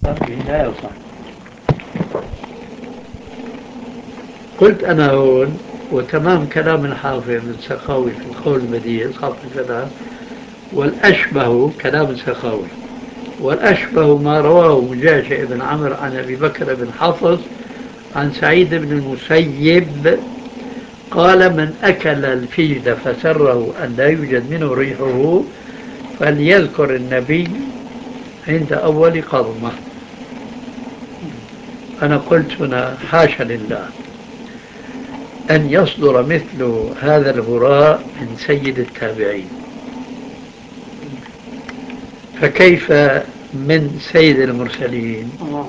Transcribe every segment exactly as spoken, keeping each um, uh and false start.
لا يصح. قلت أنا هون وتمام كلام الحافظ السخاوي في القول البديع صفحة كذا، والأشبه كلام السخاوي، والأشبه ما رواه مجاشع بن عمرو عن أبي بكر بن حفص عن سعيد بن المسيب قال: من أكل الفجل فسره أن لا يوجد منه ريحه فليذكر النبي عند أول قضمة. أنا قلت هنا حاشا لله أن يصدر مثل هذا الهراء من سيد التابعين، فكيف من سيد المرسلين؟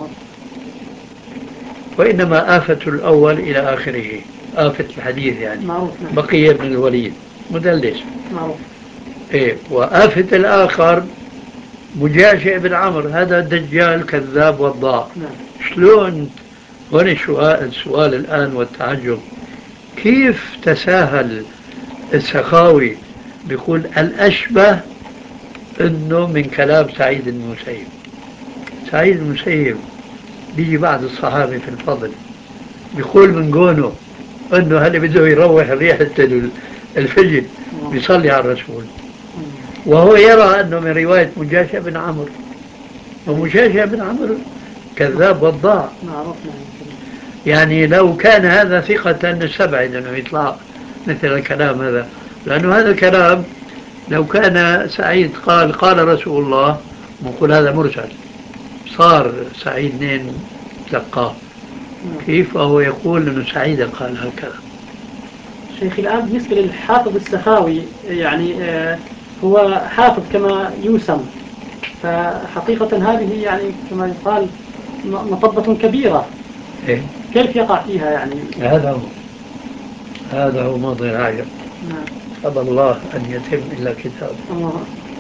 وإنما آفة الأول إلى آخره، آفة الحديث يعني معروف. بقية بن الوليد مدلس معروف. إيه، وآفة الآخر مجاشع بن عمرو هذا دجال كذاب وضاع. شلون هون السؤال, السؤال الآن والتعجب، كيف تساهل السخاوي بيقول الأشبه أنه من كلام سعيد بن المسيب؟ سعيد بن المسيب بيجي بعد الصحابة في الفضل، بيقول من قونه أنه هل بده يروح ريحة الفجل بيصلي على الرسول، وهو يرى أنه من رواية مجاشع بن عمرو، ومجاشع بن عمرو كذاب وضاع. يعني لو كان هذا ثقة نستبعد أنه يطلع مثل الكلام هذا، لأنه هذا الكلام لو كان سعيد قال قال رسول الله نقول هذا مرسل، صار سعيد نين تلقاه، كيف هو يقول أنه سعيد قال هكذا؟ شيخي الآن بالنسبة للحافظ السخاوي يعني آه هو حافظ كما يوسم، فحقيقة هذه يعني كما يقال مطبة كبيرة. إيه؟ كيف يقع فيها يعني؟ هذا هو هذا هو موضوع العجب. نعم. أبى الله أن يتم إلا كتابه. الله.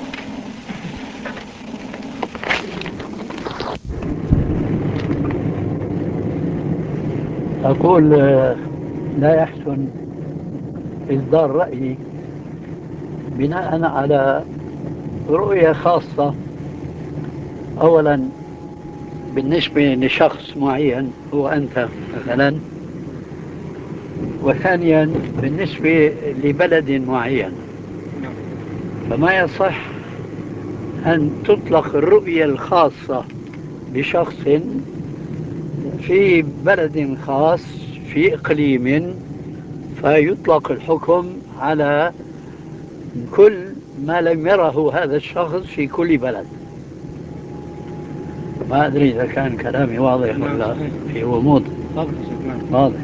أقول لا يحسن إصدار رأيي بناء على رؤية خاصة، أولا بالنسبة لشخص معين هو أنت مثلا، وثانيا بالنسبة لبلد معين. فما يصح أن تطلق الرؤية الخاصة لشخص في بلد خاص في إقليم فيطلق الحكم على كل ما لم يره هذا الشخص في كل بلد. ما أدري إذا كان كلامي واضح ولا في غموض. واضح.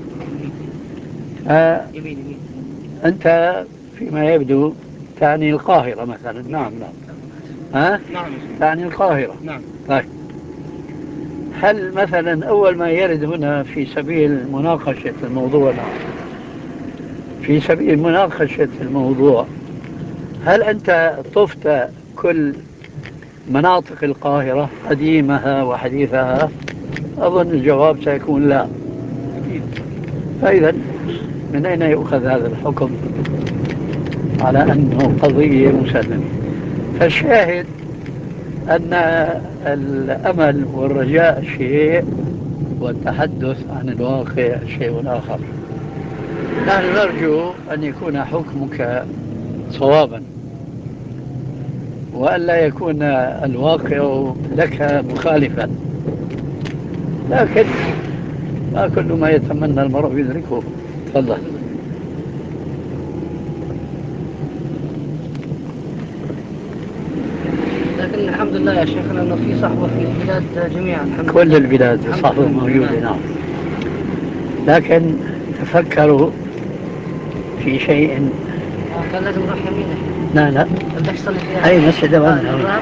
آه أنت فيما يبدو تعني القاهرة مثلا. نعم نعم. ها؟ نعم. تعني القاهرة. نعم. طيب، هل مثلا أول ما يرد هنا في سبيل مناقشة الموضوع، نعم، في سبيل مناقشة الموضوع، هل أنت طفت كل مناطق القاهرة قديمها وحديثها؟ أظن الجواب سيكون لا. فإذا من أين يؤخذ هذا الحكم على أنه قضية مسلمة؟ فالشاهد أن الأمل والرجاء شيء والتحدث عن الواقع شيء آخر. نحن نرجو أن يكون حكمك صوابا وأن لا يكون الواقع لك مخالفا، لكن ما كل ما يتمنى المرء يدركه. تفضل. لكن الحمد لله يا شيخنا أنه في صحوة في البلاد جميعا. الحمد كل لله. البلاد صحوة موجودة. نعم. لكن تفكروا في شيء. كان لازم نروح يمينه. لا لا. أي مسجد وانا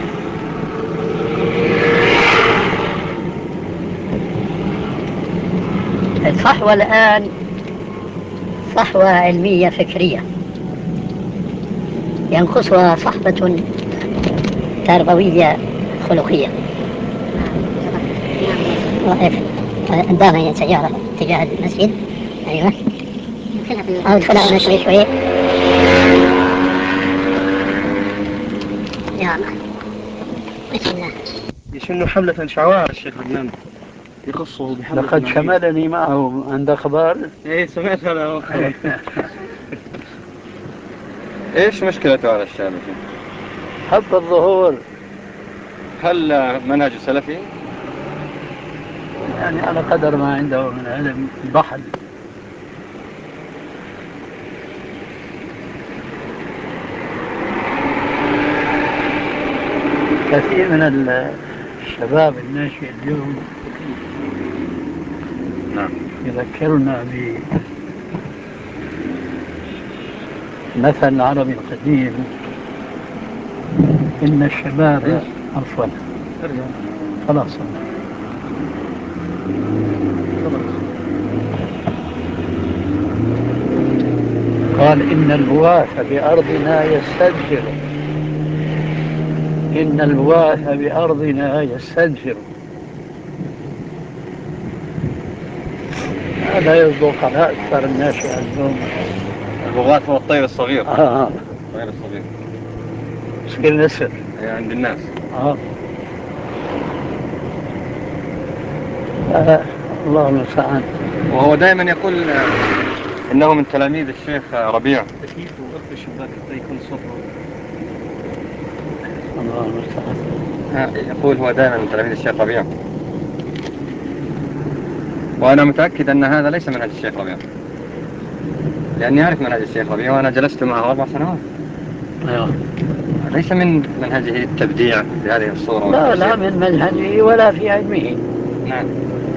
الصحوة الآن صحوة علمية فكرية، ينقصها صحبة تربوية خلقية. واقف قدامي سيارة اتجاه المسجد. أيوة. أو ادخلها أنا شوي شوي. يلا. بسم الله. سمعت انه حملة شعواء الشيخ عدنان يخصه بحملة. لقد شملني معه. عند اخبار؟ ايه سمعت انا. ايش مشكلته هذا الشاب؟ حب الظهور. هل منهج سلفي؟ يعني على قدر ما عنده من علم بحث. كثير من الشباب الناشئ اليوم نعم يذكرنا بمثل العربي القديم: إن الشباب عفوا خلاص قال: إن البغاث بأرضنا يستدفر، إن البغاث بأرضنا يستدفر. هذا يصدق على أكثر الناس اليوم. البغاث هو الطير الصغير. آه. الطير الصغير مسكين نسر يعني عند الناس. آه. آه. الله المستعان. وهو دائما يقول إنه من تلاميذ الشيخ ربيع. الله المستعان. يقول هو دائما من تلاميذ الشيخ ربيع، وأنا متأكد أن هذا ليس منهج الشيخ ربيع، لأني أعرف منهج الشيخ ربيع وأنا جلست معه أربع سنوات. أيوه. ليس من منهجه التبديع بهذه الصورة. لا لا من منهجه ولا في علمه. نعم.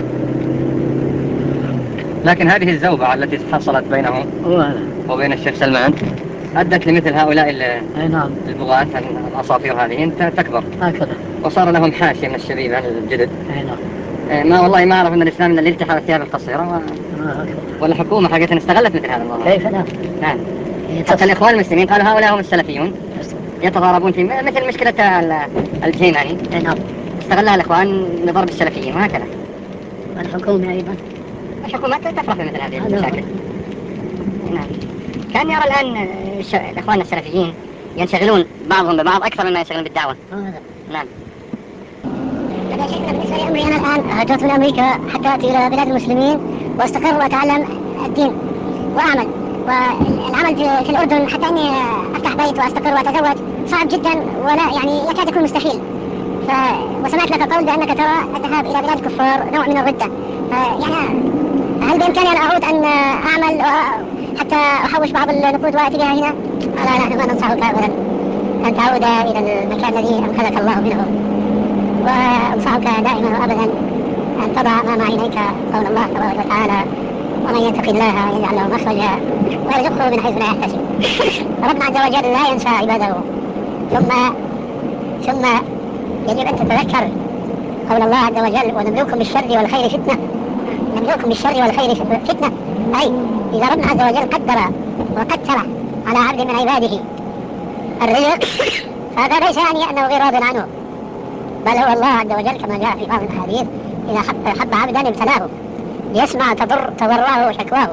لكن هذه الزوبعة التي حصلت بينه وبين الشيخ سلمان أدت لمثل هؤلاء نعم. البغاة الأساطير هذه أن تكبر هكذا، وصار لهم حاشية من الشبيبة الجدد. نعم. ما والله ما أعرف أن الإسلام إلا الالتحى بالثياب القصيرة و... والحكومة حقيقة استغلت مثل هذا الموضوع. كيف لا؟ نعم. حتى الإخوان المسلمين قالوا هؤلاء هم السلفيون، يتضاربون في مثل مشكلة الجيماني. نعم. استغلها الإخوان لضرب السلفيين وهكذا. والحكومة أيضا. الحكومات تفرح بمثل هذه المشاكل. نعم. كان يرى الآن الإخوان السلفيين ينشغلون بعضهم ببعض أكثر مما ينشغلون بالدعوة. نعم. يا شيخنا بالنسبة لأمري أنا الآن هاجرت من أمريكا حتى أتي إلى بلاد المسلمين وأستقر وأتعلم الدين وأعمل، والعمل في الأردن حتى أني أفتح بيت وأستقر وأتزوج صعب جدا ولا يعني يكاد يكون مستحيل. ف... وسمعت لك قول بأنك ترى الذهاب إلى بلاد الكفار نوع من الردة، يعني هل بإمكاني أن أعود أن أعمل حتى أحوش بعض النقود وأتي بها هنا؟ لا نحن ما ننصحك أبدا أن تعود إلى المكان الذي أنقذك الله منه، وأنصحك دائما وأبدا أن تضع أمام عينيك قول الله تبارك وتعالى: ومن يتق الله يجعل له مخرجا ويرزقه من حيث لا يحتسب. ربنا عز وجل لا ينسى عباده. ثم ثم يجب أن تتذكر قول الله عز وجل: ونبلوكم بالشر والخير فتنة. نبلوكم بالشر والخير فتنة، أي إذا ربنا عز وجل قدر وقدر على عبد من عباده الرزق فهذا ليس يعني أنه غير راض عنه، بل هو الله عز وجل كما جاء في بعض الأحاديث إذا حب, حب عبدا ابتلاه ليسمع تضر تضرعه وشكواه.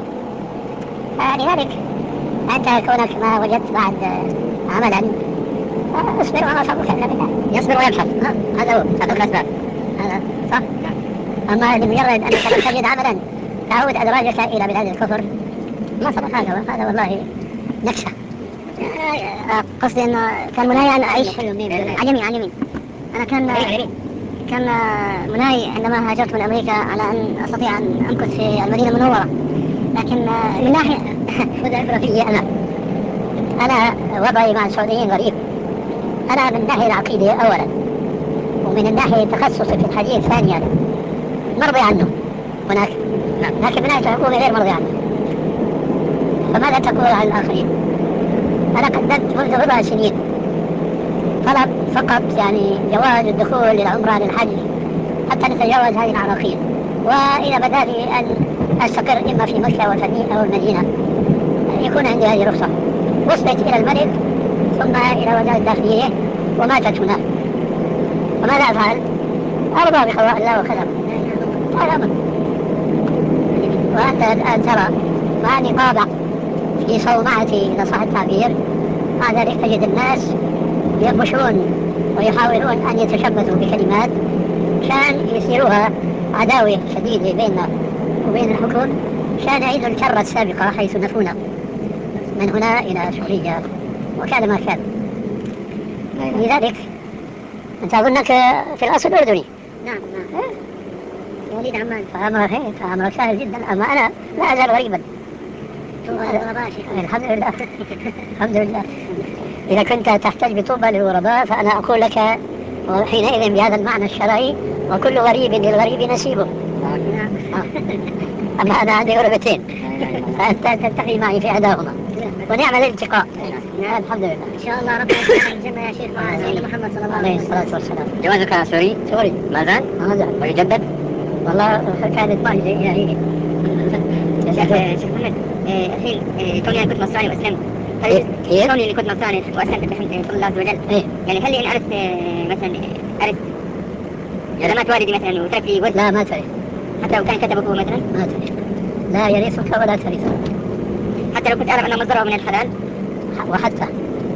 لذلك أنت كونك ما وجدت بعد عملا اصبر وما صبرك إلا بالله. يصبر ويبحث، هذا هو هذا الأسباب. هذا صح. أما لمجرد أنك لم تجد عملا تعود أدراجك إلى بلاد الكفر ما صبر. هذا هذا والله نكسة. قصدي أنه كان مناي أن أعيش على يمين على يمين. أنا كان كان مناي عندما هاجرت من أمريكا على أن أستطيع أن أمكث في المدينة المنورة، لكن من ناحية خذ عبرة فيه أنا أنا وضعي مع السعوديين غريب. أنا من الناحية العقيدية أولا، ومن الناحية التخصص في الحديث ثانيا مرضي عنه هناك، لكن من ناحية الحكومة غير مرضي عنه. فماذا تقول عن الآخرين؟ أنا قدمت منذ بضع سنين طلب فقط يعني جواز الدخول للعمرة للحج حتى نتجاوز هذه العراقيل، وإذا بدا لي أن أستقر إما في مكة أو المدينة يكون عندي هذه الرخصة. وصلت إلى الملك ثم إلى وزارة الداخلية وماتت هناك، فماذا أفعل؟ أرضى بقضاء الله وكذا تعلم. وأنت الآن ترى وأني طابع في صومعتي إذا صح التعبير، مع ذلك تجد الناس يبشرون ويحاولون أن يتشبثوا بكلمات كان يصيرها عداوة شديدة بيننا وبين الحكم كان يعيدوا الكرة السابقة حيث نفونا من هنا إلى سوريا وكان ما كان. لذلك أنت أظنك في الأصل أردني. نعم نعم وليد عمان. فأمرك فأمرك سهل جدا، أما أنا لا أزال غريبا. الحمد لله الحمد لله. إذا كنت تحتاج بطوبى للغرباء فأنا أقول لك حينئذ بهذا المعنى الشرعي وكل غريب للغريب نسيبه. أما أنا عندي غربتين فأنت تلتقي معي في إحداهما ونعمل الالتقاء. الحمد لله إن شاء الله ربنا يجعلك الجنة يا شيخ مع سيدنا محمد صلى الله عليه الصلاة والسلام. جوازك سوري؟ سوري. ما زال؟ ما زال. ويجدد؟ والله كانت معجزة إلهية. شيخ محمد الحين كوني أنا كنت نصراني وأسلمت، هل كوني اللي كنت نصراني وأسلمت بحمد الله عز وجل يعني هل إن عرفت مثلا عرفت إذا مات والدي مثلا وترك لي ولد؟ لا ما ترث. حتى لو كان كتب أبوه مثلا؟ ما ترث. لا يرثك ولا ترثه. حتى لو كنت أعرف أنه مصدره من الحلال؟ وحتى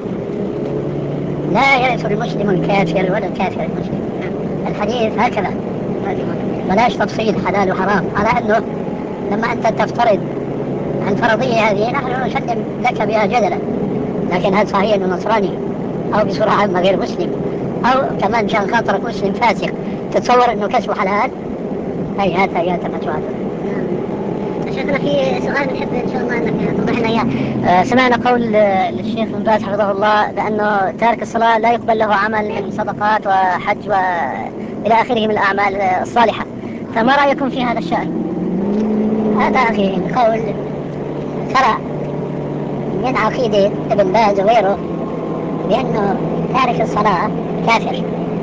لا يرث المسلم الكافر ولا الكافر المسلم. الحديث هكذا بلاش تفصيل حلال وحرام، على أنه لما أنت تفترض الفرضية هذه نحن نسلم لك بها جدلا، لكن هل صحيح أنه نصراني أو بصورة عامة غير مسلم أو كمان شان خاطرك مسلم فاسق تتصور أنه كسبه حلال؟ هيهات هيهات ما تعرف. شيخنا في سؤال نحب إن شاء الله أنك توضح لنا إياه. آه سمعنا قول للشيخ بن باز حفظه الله بأنه تارك الصلاة لا يقبل له عمل من صدقات وحج وإلى آخره من الأعمال الصالحة، فما رأيكم في هذا الشأن؟ هذا أخي قول ترى من عقيدة ابن باز وغيره بأنه تارك الصلاة كافر،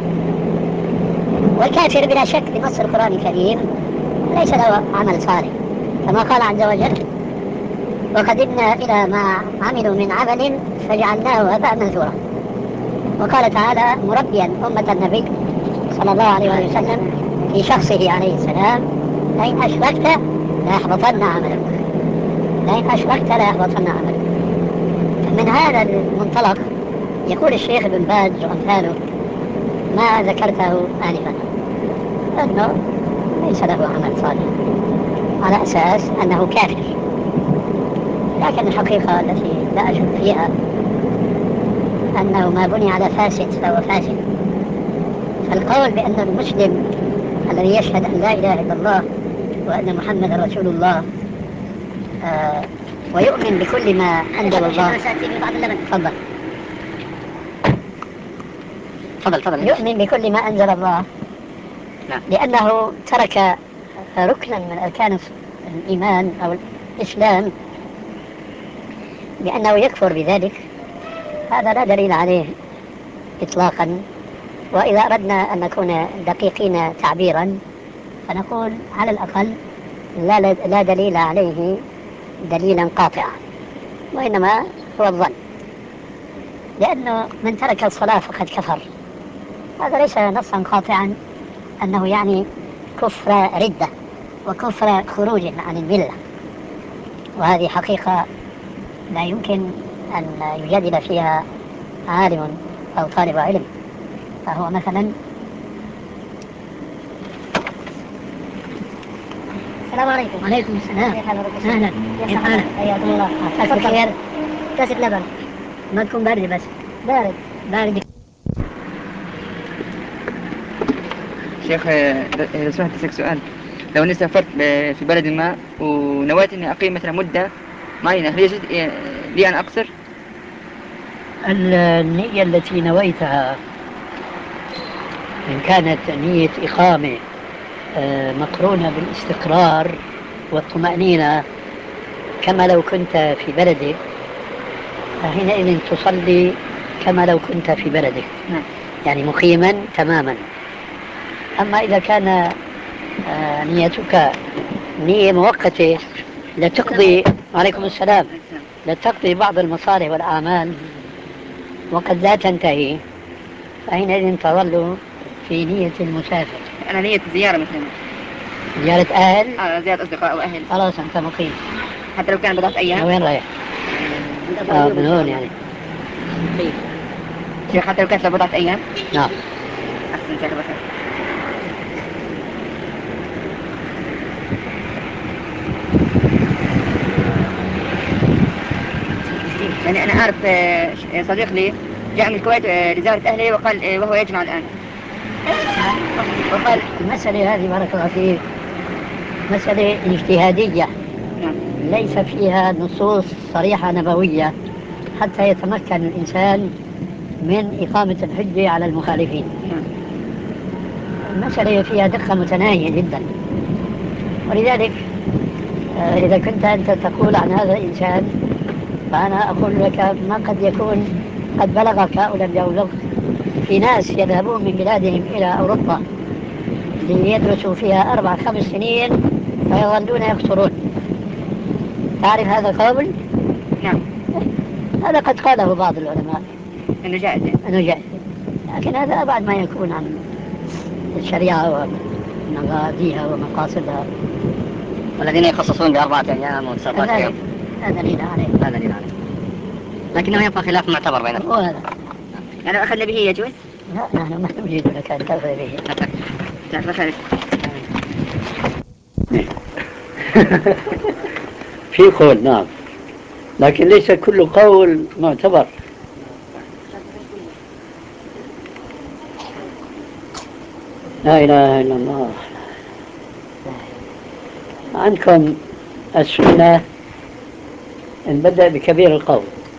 والكافر بلا شك بنص القرآن الكريم ليس له عمل صالح، كما قال عز وجل وقدمنا إلى ما عملوا من عمل فجعلناه هباء منثورا. وقال تعالى مربيا أمة النبي صلى الله عليه وسلم في شخصه عليه السلام لئن أشركت ليحبطن عملك، لئن أشركت ليحبطن عملك. من هذا المنطلق يقول الشيخ ابن باز وأمثاله ما ذكرته آنفا أنه ليس له عمل صالح على أساس أنه كافر، لكن الحقيقة التي لا أشك فيها أنه ما بني على فاسد فهو فاسد. فالقول بأن المسلم الذي يشهد أن لا إله إلا الله وأن محمد رسول الله آه ويؤمن بكل ما أنزل الله. تفضل تفضل تفضل. يؤمن بكل ما أنزل الله لأنه ترك ركنا من أركان الإيمان أو الإسلام بأنه يكفر بذلك، هذا لا دليل عليه إطلاقا. وإذا أردنا أن نكون دقيقين تعبيرا فنقول على الأقل لا, لا دليل عليه دليلا قاطعا، وإنما هو الظن، لأنه من ترك الصلاة فقد كفر، هذا ليس نصا قاطعا أنه يعني كفر ردة وكفر خروج عن الملة، وهذه حقيقة لا يمكن أن يجادل فيها عالم أو طالب علم. فهو مثلا السلام عليكم. وعليكم السلام. أهلا كيف حالك؟ حياكم الله. كاسة خير. كاسة لبن ما تكون باردة بس. بارد بارد. شيخ إذا سمحت أسألك سؤال، لو أني سافرت في بلد ما ونويت أني أقيم مثلا مدة معينة هل يجوز لي أن أقصر؟ النية التي نويتها إن كانت نية إقامة مقرونة بالاستقرار والطمأنينة كما لو كنت في بلدك، فحينئذ تصلي كما لو كنت في بلدك، يعني مقيما تماما. أما إذا كان نيتك نية مؤقتة لتقضي عليكم السلام لتقضي بعض المصالح والأعمال وقد لا تنتهي، فحينئذ تظل في نية المسافر. أنا نية زيارة مثلا، زيارة أهل؟ آه زيارة أصدقاء أو أهل. خلاص أنت مقيم حتى لو كان بضعة أيام. وين رايح؟ آه من هون يعني. شيخ حتى لو كانت بضعة أيام؟ نعم. أحسن. جزاك الله خير. أعرف صديق لي جاء من الكويت لزيارة أهله وقال وهو يجمع الآن وقال المسألة هذه بارك الله فيك مسألة اجتهادية ليس فيها نصوص صريحة نبوية حتى يتمكن الإنسان من إقامة الحجة على المخالفين. المسألة فيها دقة متناهية جدا، ولذلك إذا كنت أنت تقول عن هذا الإنسان فأنا أقول لك ما قد يكون قد بلغك أو لم يبلغ. في ناس يذهبون من بلادهم إلى أوروبا ليدرسوا فيها أربع خمس سنين فيظلون يقصرون. تعرف هذا القول؟ نعم. هذا قد قاله بعض العلماء إنه جائز إنه جائز، لكن هذا أبعد ما يكون عن الشريعة ومغازيها ومقاصدها. والذين يخصصون بأربعة أيام وتسعة أيام هذا دليل عليه هذا دليل عليه، لكنه يبقى خلاف معتبر بينهم. هذا يعني أخذنا به يجوز؟ لا نحن ما نريد لك أن تأخذ به. في قول نعم، لكن ليس كل قول معتبر. لا إله إلا الله. عندكم السنة نبدأ بكبير القول.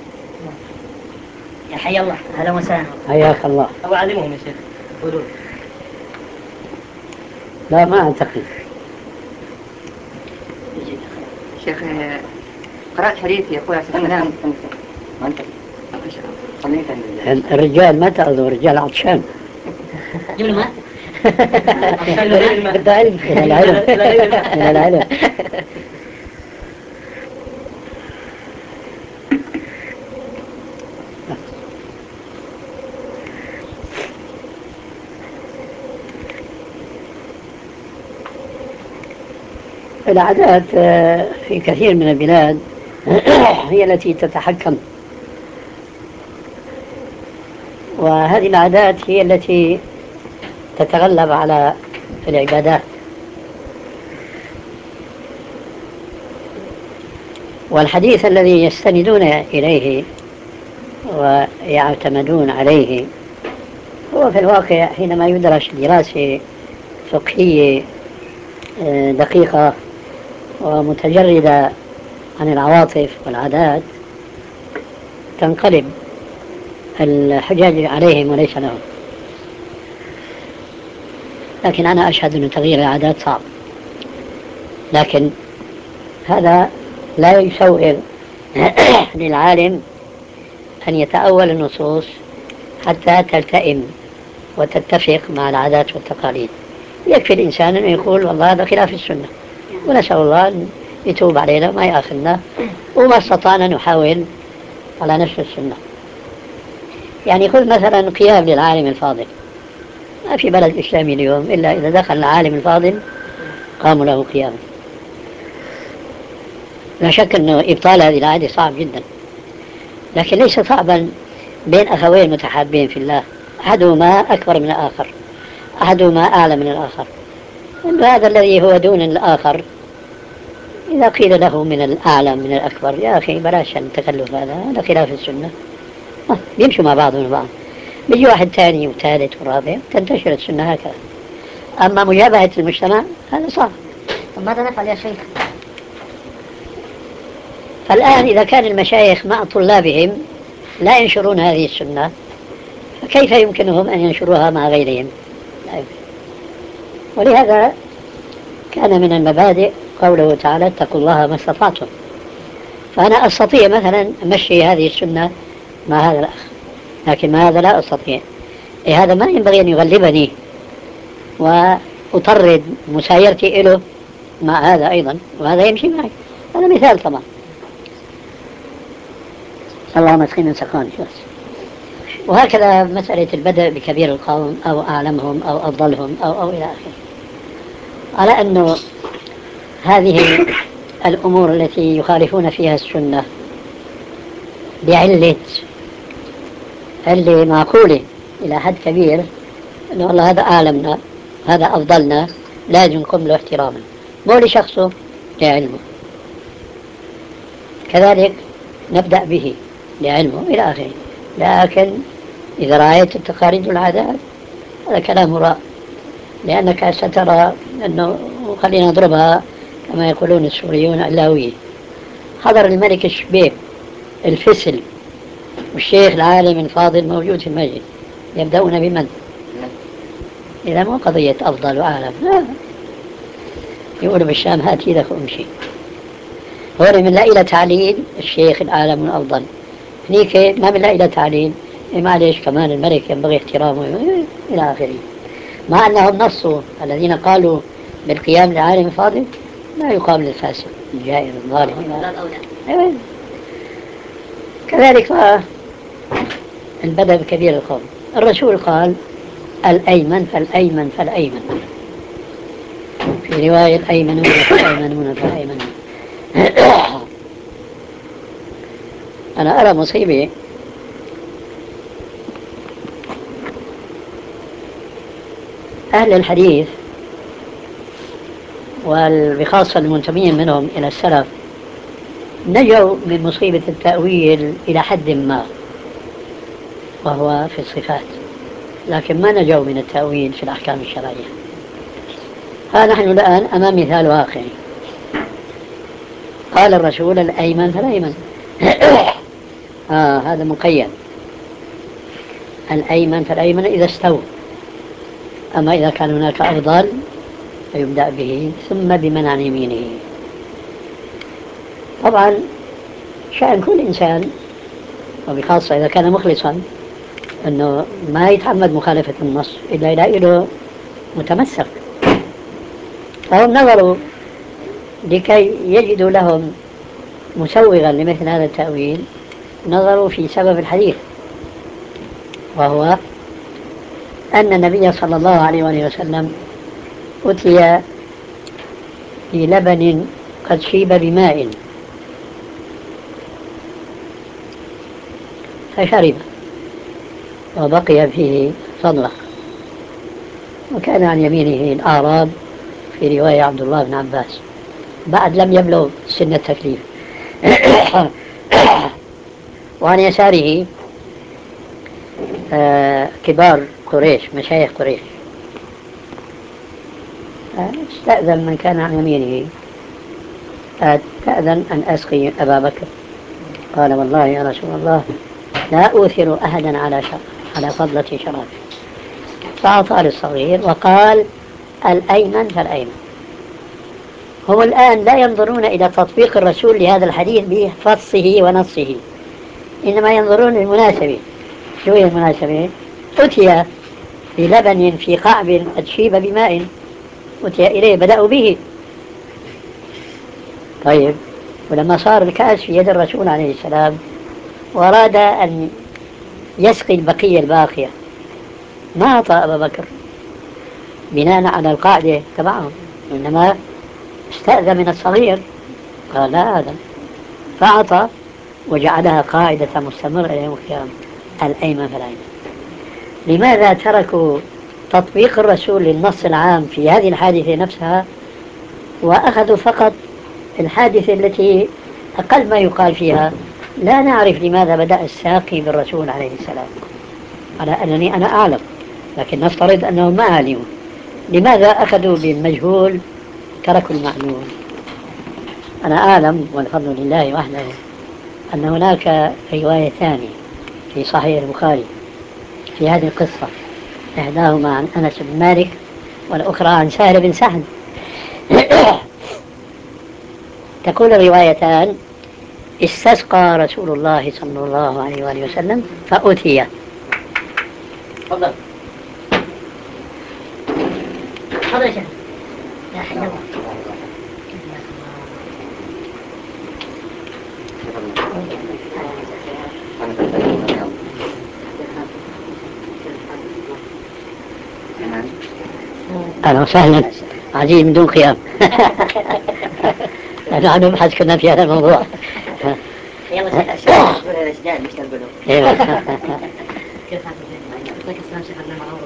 يا حي الله، هلا وسهلا. حياك الله. أو أعلمهم يا شيخ. قولوا. لا ما أعتقد. شيخ قرأت حديث يقول نعم. الرجال ما تأخذوا رجال عطشان. جيب الماء. بدأ علم إلى العلم إلى العلم. العادات في كثير من البلاد هي التي تتحكم، وهذه العادات هي التي تتغلب على العبادات. والحديث الذي يستندون إليه ويعتمدون عليه هو في الواقع حينما يدرس دراسة فقهية دقيقة ومتجردة عن العواطف والعادات تنقلب الحجاج عليهم وليس لهم. لكن أنا أشهد أن تغيير العادات صعب، لكن هذا لا يسوغ للعالم أن يتأول النصوص حتى تلتئم وتتفق مع العادات والتقاليد. يكفي الإنسان أن يقول والله هذا خلاف السنة، ونسأل الله أن يتوب علينا وما يأخذنا، وما استطعنا نحاول على نفس السنة. يعني خذ مثلا قيام للعالم الفاضل، ما في بلد إسلامي اليوم إلا إذا دخل العالم الفاضل قاموا له قياما. لا شك أنه إبطال هذه العادة صعب جدا، لكن ليس صعبا بين أخوين متحابين في الله أحدهما أكبر من الآخر، أحدهما أعلى من الآخر، إن هذا الذي هو دون الآخر إذا قيل له من الأعلى من الأكبر يا أخي بلاش التكلف هذا، هذا خلاف السنة، آه بيمشوا مع بعضهم بعض، بيجي واحد ثاني وثالث ورابع تنتشر السنة هكذا. أما مجابهة المجتمع هذا صعب. ماذا نفعل يا شيخ؟ فالآن إذا كان المشايخ مع طلابهم لا ينشرون هذه السنة فكيف يمكنهم أن ينشروها مع غيرهم؟ لا يمكن. ولهذا كان من المبادئ قوله تعالى اتقوا الله ما استطعتم. فأنا أستطيع مثلا أمشي هذه السنة مع هذا الأخ، لكن ما هذا لا أستطيع. إيه هذا ما ينبغي أن يغلبني وأطرد مسايرتي إله مع هذا أيضا، وهذا يمشي معي. هذا مثال طبعا. اللهم اسقنا سقانا. وهكذا مسألة البدء بكبير القوم أو أعلمهم أو أفضلهم أو أو إلى آخره، على أنه هذه الأمور التي يخالفون فيها السنة بعلة علة معقولة إلى حد كبير، أنه والله هذا أعلمنا هذا أفضلنا لازم نقوم له احتراما، مو لشخصه لعلمه. كذلك نبدأ به لعلمه إلى آخره. لكن إذا رأيت التقاليد والعادات هذا كلام مراء، لأنك سترى أنه، خلينا نضربها كما يقولون السوريون اللاوية. حضر الملك الشبيب الفسل والشيخ العالم الفاضل موجود في المسجد، يبدأون بمن؟ إذا مو قضية أفضل وأعلم، يقولوا بالشام هاتي لك أمشي. هون من لا إلى تعليل الشيخ العالم الأفضل، هنيك ما من لا إلى تعليل إيه معلش كمان الملك ينبغي احترامه إلى آخره. مع أنهم نصوا الذين قالوا بالقيام لعالم فاضل لا يقام للفاسق الجائر الظالم. أيوة. كذلك البدء بكبير القوم، الرسول قال الأيمن فالأيمن فالأيمن، في رواية الأيمنون فالأيمنون فالأيمنون. أنا أرى مصيبة أهل الحديث وبخاصة المنتمين منهم إلى السلف نجوا من مصيبة التأويل إلى حد ما وهو في الصفات، لكن ما نجوا من التأويل في الأحكام الشرعية. ها نحن الآن أمام مثال واقعي، قال الرسول الأيمن فالأيمن. آه هذا مقيد، الأيمن فالأيمن إذا استوى، أما إذا كان هناك أفضل فيبدأ به ثم بمن عن يمينه. طبعا شأن كل إنسان وبخاصة إذا كان مخلصا أنه ما يتعمد مخالفة النص إلا يلاقي له متمسك. فهم نظروا لكي يجدوا لهم مسوغا لمثل هذا التأويل، نظروا في سبب الحديث، وهو أن النبي صلى الله عليه وسلم أتي في لبن قد شيب بماء فشرب وبقي فيه فضلة، وكان عن يمينه الأعراب في رواية عبد الله بن عباس بعد لم يبلغ سن التكليف. وعن يساره آه كبار قريش مشايخ قريش. استأذن من كان عن يمينه، أتأذن أن أسقي أبا بكر؟ قال والله يا رسول الله لا أوثر أحدا على شر على فضلة شراب. فأعطى للصغير وقال الأيمن فالأيمن. هم الآن لا ينظرون إلى تطبيق الرسول لهذا الحديث بفصه ونصه، إنما ينظرون للمناسبة. شو هي المناسبة؟ أتي بلبن في قعب قد شيب بماء، أتي إليه بدأوا به. طيب، ولما صار الكأس في يد الرسول عليه السلام وأراد أن يسقي البقية الباقية ما أعطى أبا بكر بناء على القاعدة تبعهم، إنما استأذن من الصغير قال لا هذا، فأعطى وجعلها قاعدة مستمرة إلى يوم القيامة، الأيمن فالأيمن. لماذا تركوا تطبيق الرسول للنص العام في هذه الحادثة نفسها وأخذوا فقط الحادثة التي أقل ما يقال فيها؟ لا نعرف لماذا بدأ الساقي بالرسول عليه السلام، على أنني أنا أعلم، لكن نفترض أنه ما علموا. لماذا أخذوا بالمجهول تركوا المعلوم؟ أنا أعلم والفضل لله وحده أن هناك رواية ثانية في صحيح البخاري في هذه القصة، إحداهما عن أنس بن مالك والأخرى عن سهل بن سعد. تقول الروايتان استسقى رسول الله صلى الله عليه وآله وسلم فأتي. تفضل. تفضل يا شيخ. يا حي الله. أهلا وسهلا. عجيب من دون قيام. نحن نبحث كنا في هذا الموضوع. يلا شيخ الشيخ يقول الاشجار مش البلوغ. ايوه. كيف هذا يعطيك السلام شيخ عبد المعروف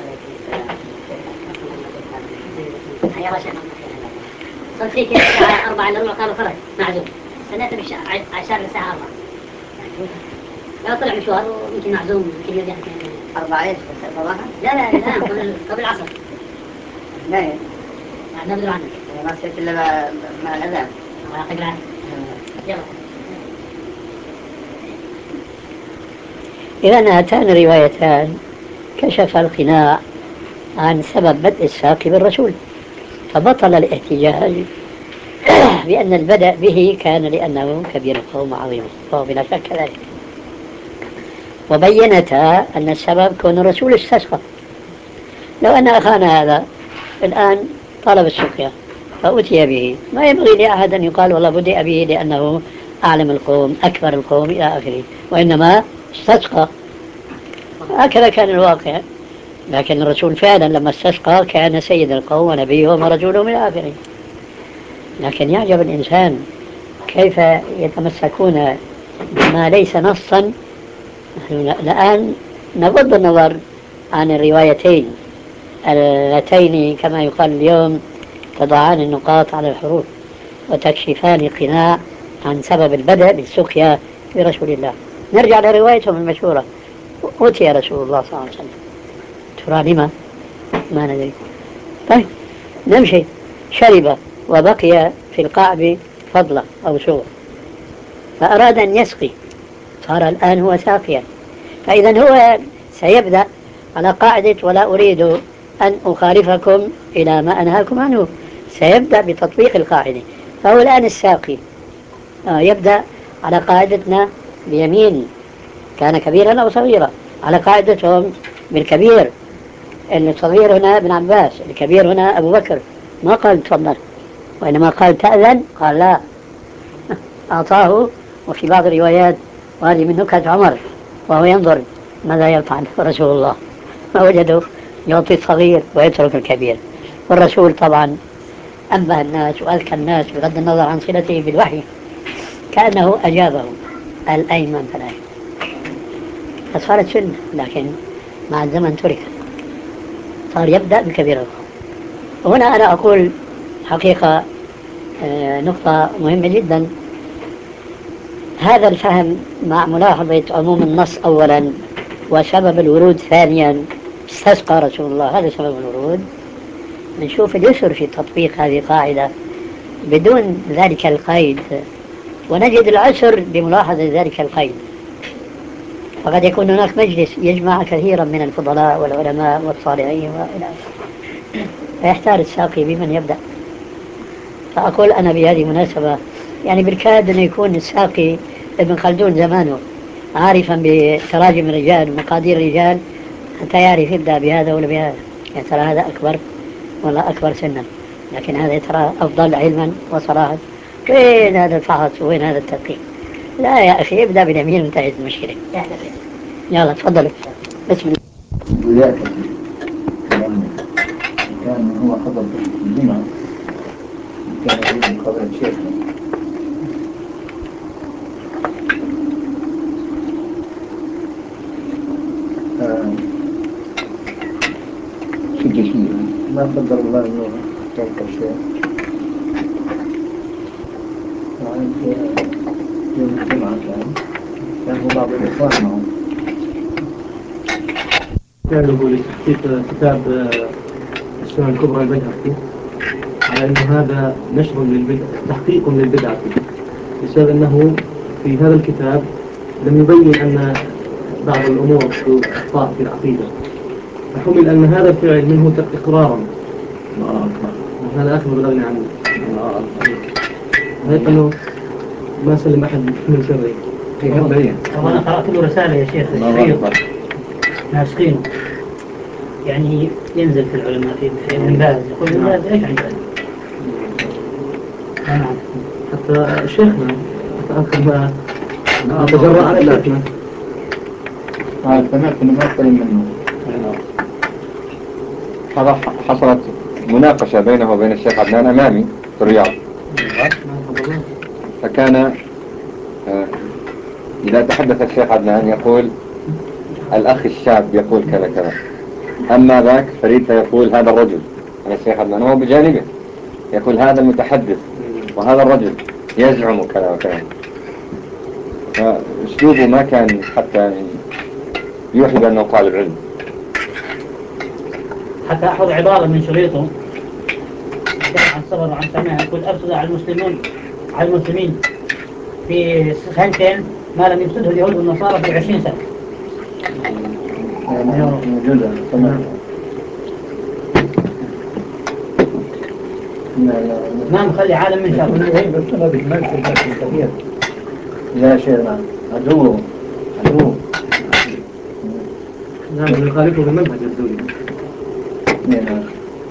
يلا شيخ صرت فيك الساعة أربعة إلا ربع قالوا خرج معزوم، استنيت بالشارع عشان الساعة أربعة. لا طلع مشوار ويمكن معزوم يمكن يرجع أربعة إيش صباحا؟ لا لا لا قبل قبل العصر. لا يعني نبذل عنك. ما سيت إلا ما ما الأذان. الله يعطيك العافية. يلا. إذا هاتان الروايتان كشف القناع عن سبب بدء الساق بالرسول، فبطل الاحتجاج بأن البدء به كان لأنه كبير القوم عظيم، وهو بلا شك كذلك. وبينتا أن السبب كون الرسول استسقى. لو أن أخانا هذا الآن طلب السقيا فأتي به، ما ينبغي لأحد أن يقال والله بدأ به لأنه أعلم القوم أكبر القوم إلى آخره، وإنما استسقى. هكذا كان الواقع. لكن الرسول فعلا لما استسقى كان سيد القوم ونبيهم ورسولهم إلى آخره. لكن يعجب الإنسان كيف يتمسكون بما ليس نصا. الآن نغض النظر عن الروايتين اللتين كما يقال اليوم تضعان النقاط على الحروف وتكشفان قناع عن سبب البدء بالسقيا برسول الله. نرجع لروايتهم المشهورة: أوتي رسول الله صلى الله عليه وسلم. ترى لما؟ ما ندري. طيب نمشي. شرب وبقي في القعب فضلة أو سوء، فأراد أن يسقي، صار الآن هو ساقيا. فإذا هو سيبدأ على قاعدة ولا أريد أن أخالفكم إلى ما أنهاكم عنه، سيبدأ بتطبيق القاعدة. فهو الآن الساقي آه يبدأ على قاعدتنا بيمين كان كبيرا أو صغيرا، على قاعدتهم بالكبير. الصغير هنا ابن عباس، الكبير هنا أبو بكر. ما قال تفضل، وإنما قال تأذن، قال لا، أعطاه. وفي بعض الروايات وهذه من نكت عمر وهو ينظر ماذا يفعل رسول الله، فوجده يعطي الصغير ويترك الكبير. والرسول طبعا أنبه الناس وأذكى الناس بغض النظر عن صلته بالوحي، كأنه أجابه الأيمن فالأيمن، فصارت سنة. لكن مع الزمن ترك، صار يبدأ بكبير القوم. وهنا أنا أقول حقيقة نقطة مهمة جدا. هذا الفهم مع ملاحظة عموم النص أولا وسبب الورود ثانيا، استسقى رسول الله، هذا سبب الورود. نشوف اليسر في تطبيق هذه القاعدة بدون ذلك القيد، ونجد العسر بملاحظة ذلك القيد. وقد يكون هناك مجلس يجمع كثيرا من الفضلاء والعلماء والصالحين وإلى آخره، فيحتار الساقي بمن يبدأ. فأقول أنا بهذه المناسبة يعني بالكاد أن يكون الساقي ابن خلدون زمانه عارفا بتراجم الرجال ومقادير الرجال حتى يعرف يبدأ بهذا ولا بهذا، يعني ترى هذا أكبر ولا أكبر سنا، لكن هذا ترى أفضل علما وصراحة. وين هذا الفحص وين هذا التدقيق؟ لا يا أخي ابدأ باليمين وانتهت المشكلة. يلا تفضلوا. بسم الله. كان هو حضر الجمعة، كان يريد مقابلة شيخنا. في الجشية ما قدر الله انه تلقى الشيخ يوم الجمعة. كان كان هو بعض الإخوان معه. كان يقول لتحقيق كتاب السنة الكبرى البيهقي على أن هذا نشر للبدع، تحقيق للبدعة، بسبب أنه في هذا الكتاب لم يبين أن بعض الأمور في أخطاء في العقيدة، فحمل أن هذا الفعل منه إقرارا. هذا آخر بلغني عنه. هيك أنه ما سلم أحد من شره. وأنا قرأت له رسالة يا شيخ الشريط ناسخينه، يعني ينزل في العلماء في ابن باز، يقول ابن باز ايش عن باز؟ نعم. حتى شيخنا آخر ما تجرأ على شيخنا. آه سمعت إنه ما سلم منه. هذا حصلت مناقشة بينه وبين الشيخ عدنان أمامي في الرياض، فكان آه إذا تحدث الشيخ عدنان يقول الأخ الشاب يقول كذا كذا، أما ذاك فريد فيقول هذا الرجل، أنا الشيخ عدنان هو بجانبه يقول هذا المتحدث وهذا الرجل يزعم كذا وكذا. فأسلوبه ما كان حتى يوحي بأنه طالب علم. حتى أحفظ عبارة من شريطه عن صبر وعن سماع، يقول أفسد على المسلمون على المسلمين في سنتين ما لم يفسده اليهود والنصارى في عشرين سنة. موجودة ما مخلي عالم من شر. بس ما بيكملش الناس كثير. لا شيء عدو عدو. نعم يخالفه بالمنهج الدولي. نعم.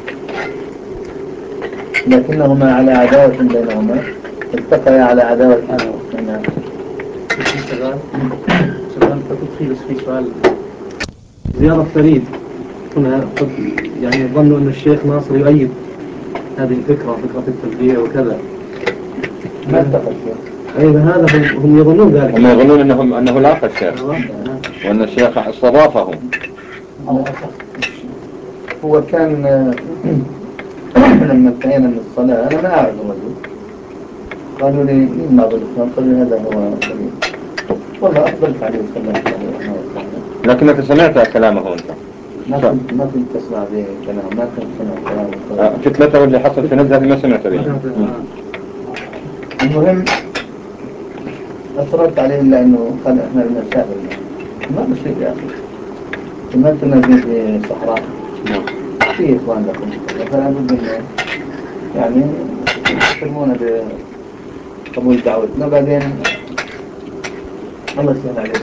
لكنهما على عداوة بينهما التقيا على عداوة. نعم. شغال شغال تفصيل في سؤال زيارة فريد هنا قد يعني ظنوا أن الشيخ ناصر يؤيد هذه الفكرة فكرة التشريع وكذا. ما اتفق. أيضا هذا هم يظنون ذلك. هم يظنون أنهم أنه لاقى الشيخ وأن الشيخ استضافه. هو كان لما انتهينا من الصلاة أنا ما أعرف الرجل، قالوا لي مين بعض الإخوان؟ قالوا لي هذا هو فريد. والله أقبلت عليه وسلمت عليه. لكنك سمعت كلامه أنت؟ ما كنت ما كنت أسمع به كلام، ما كنت أسمع كلامه. في ثلاثة اللي حصل في نزهة ما سمعت به. المهم أصررت عليه إلا أنه قال إحنا بنسافر ما بصير يا أخي، ما كنا في صحراء في إخوان لكم، فلا بد إنه يعني يسمونا بقبول دعوتنا. بعدين الله يسهل عليكم.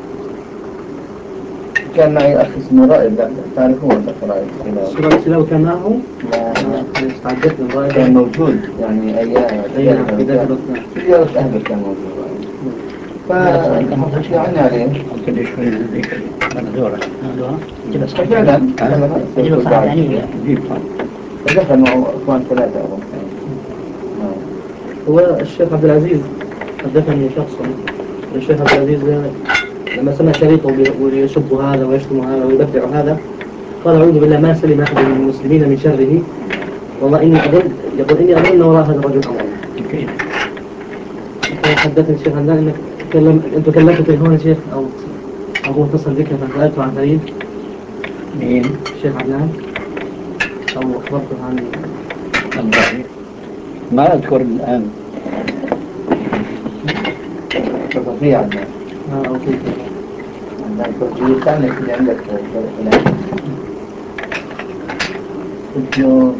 كان معي أخ اسمه رائد، لا تعرفون الأخ رائد؟ الشباب السلاوي كان معه؟ لا استعجبت من رائد. كان موجود يعني أيام أيام في ذاك الوقت. في زيارة أهله كان موجود رائد. فشجعنا عليه. قديش في ذيك المنزورة فعلا فدخل معه أخوان ثلاثة أو هو الشيخ عبد العزيز حدثني شخصا. الشيخ عبد العزيز لما سمع شريطه ويسب هذا ويشتم هذا ويبدع هذا قال أعوذ بالله ما سلم أحد من المسلمين من شره، والله إني أظن يقول إني أظن وراء هذا الرجل أمر. حدثني الشيخ عدنان إنك تكلم أنت كلمت تليفون الشيخ أو أبو اتصل بك فسألته عن فريد. مين؟ الشيخ عدنان أو أخبرته عن الله ما أذكر الآن. تفضي عدنان. آه أو كيف عدنان تفضي ثانية اللي عندك الآن قلت له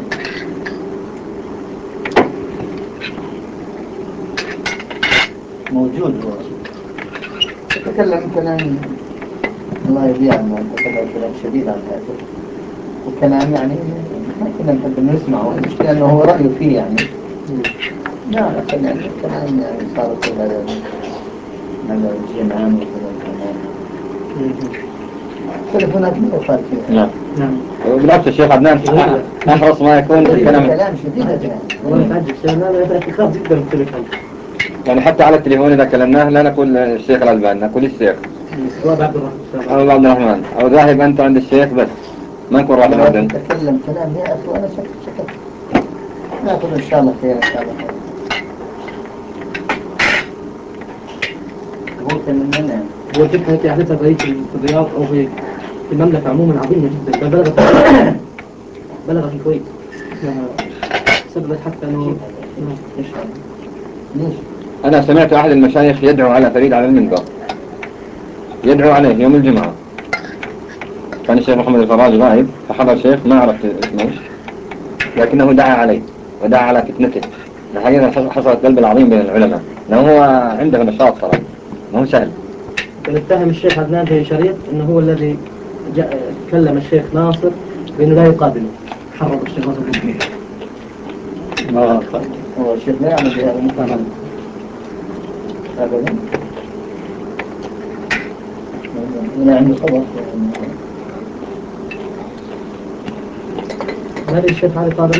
موجود هو تكلم كلام الله يرضي عنه، تكلم كلام شديد عن هذا وكلام يعني ما كنا نحب نسمعه، المشكلة أنه هو رأيه فيه يعني لا أصلا يعني كلام يعني صار في هذا هذا الجنان وكذا تلفونات ما يقال فيها. نعم نعم. وبالعكس الشيخ عدنان أحرص ما يكون كلام كلام شديد يعني. والله تعجب الشيخ هذا يخاف جدا من التليفون. يعني حتى على التليفون إذا كلمناه لا نقول الشيخ الألباني، نقول الشيخ أبو عبد الرحمن. أبو عبد الرحمن أو ذاهب أنت عند الشيخ بس ما نكون راح نقدم. تكلم كلام يا أخي وأنا سكت سكت نأخذ إن شاء الله خير إن شاء الله خير. هو كان من من يعني؟ هو الفكرة التي أحدثها فريد في الرياض أو في في المملكة عموما عظيمة جدا، بلغت بلغت الكويت سببت حتى أنه إيش ليش؟ أنا سمعت أحد المشايخ يدعو على فريد على المنبر، يدعو عليه يوم الجمعة. كان الشيخ محمد الفراج غائب فحضر الشيخ ما عرفت اسمه لكنه دعا عليه ودعا على فتنته. الحقيقة حصلت قلب العظيم بين العلماء لأنه هو عنده نشاط صراحة ما هو سهل. كان اتهم الشيخ عدنان في شريط أنه هو الذي كلم الشيخ ناصر بأنه لا يقابله، حرض الشيخ ناصر فيه. ما هو الشيخ لا يعمل بهذا المقام أبدا. أنا عندي خبر هل الشيخ علي قابله؟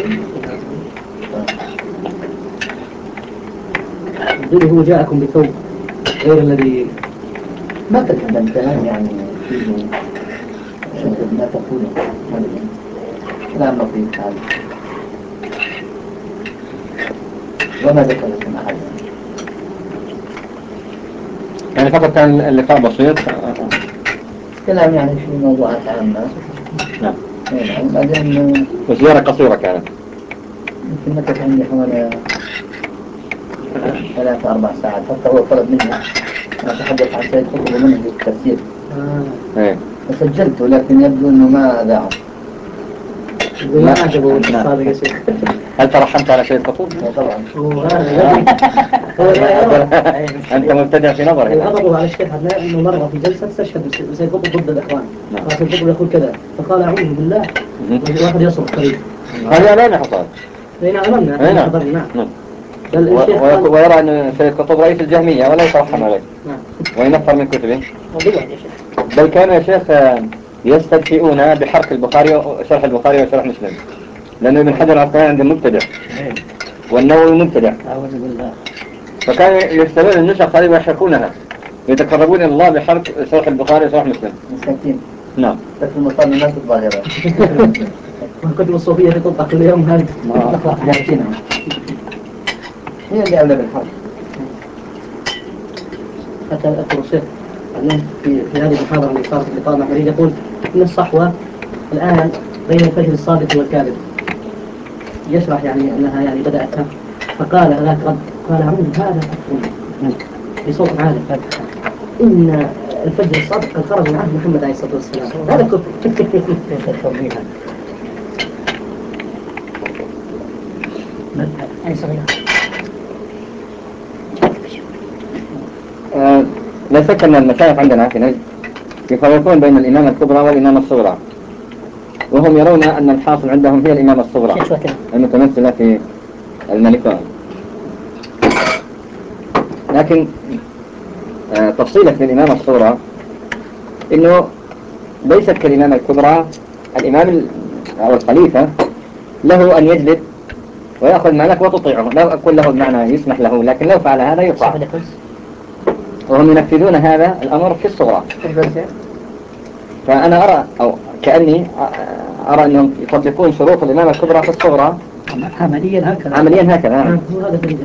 يقول هو جاءكم بثوب غير الذي ما تكلم كلام يعني فيه ما تقوله كلام لطيف هذا وما ذكر اسم أحد. يعني فقط كان اللقاء بسيط. كلام يعني في موضوعات عامة. نعم. نعم. بعدين وزيارة قصيرة كانت. يمكن مكث عندي حوالي ثلاثة أربع ساعات، حتى هو طلب مني أن أتحدث عن سيد قطب ومنهج التفسير. ايه. فسجلته لكن يبدو إنه ما أذاعه. ما عجبه الصادق يا شيخ. هل ترحمت على سيد قطب؟ طبعا. أنت مبتدع في نظره. غضبوا على الشيخ عدنان أنه مرة في جلسة استشهد سيد قطب ضد الإخوان. فسيد قطب يقول كذا، فقال أعوذ بالله واحد يصرخ قريب. هذا أمامنا حصل. هنا أمامنا. هنا. نعم. ويرى أن سيد قطب رئيس الجهمية ولا يترحم عليه. وينفر من كتبه. بل كان يا شيخ يستدفئون بحرق البخاري وشرح البخاري وشرح مسلم، لأنه ابن حجر العسقلاني عنده مبتدع والنووي مبتدع. أعوذ بالله. فكان يشترون النسخ هذه ويحرقونها يتقربون إلى الله بحرق شرح البخاري وشرح مسلم. مساكين. نعم. لكن المطار الناس الظاهرة. والكتب الصوفية تطبع كل يوم هذه. ما يحكينا. هي اللي أولى بالحرق. حتى أذكر الشيخ اليوم في في هذه المحاضرة اللي صارت في لقاء محمد يقول إن الصحوة الآن بين الفجر الصادق والكاذب، يشرح يعني أنها يعني بدأت، فقال هذاك رد قال عمود هذا كفر بصوت عالي إن الفجر الصادق قد خرج من عهد محمد عليه الصلاة والسلام، هذا كفر. أي صغيرة. آه لا شك أن المشايخ عندنا في نجد يفرقون بين الإمامة الكبرى والإمامة الصغرى، وهم يرون أن الحاصل عندهم هي الإمامة الصغرى المتمثلة في الملكان. لكن آه تفصيلة في الإمامة الصغرى إنه ليست كالإمامة الكبرى. الإمام أو الخليفة له أن يجلب ويأخذ مالك وتطيعه، لا أقول له بمعنى يسمح له، لكن لو فعل هذا يطاع، وهم ينفذون هذا الأمر في الصغرى. فأنا أرى أو كأني أرى أنهم يطبقون شروط الإمامة الكبرى في الصغرى عمليا هكذا. عمليا هكذا. هذا دليل.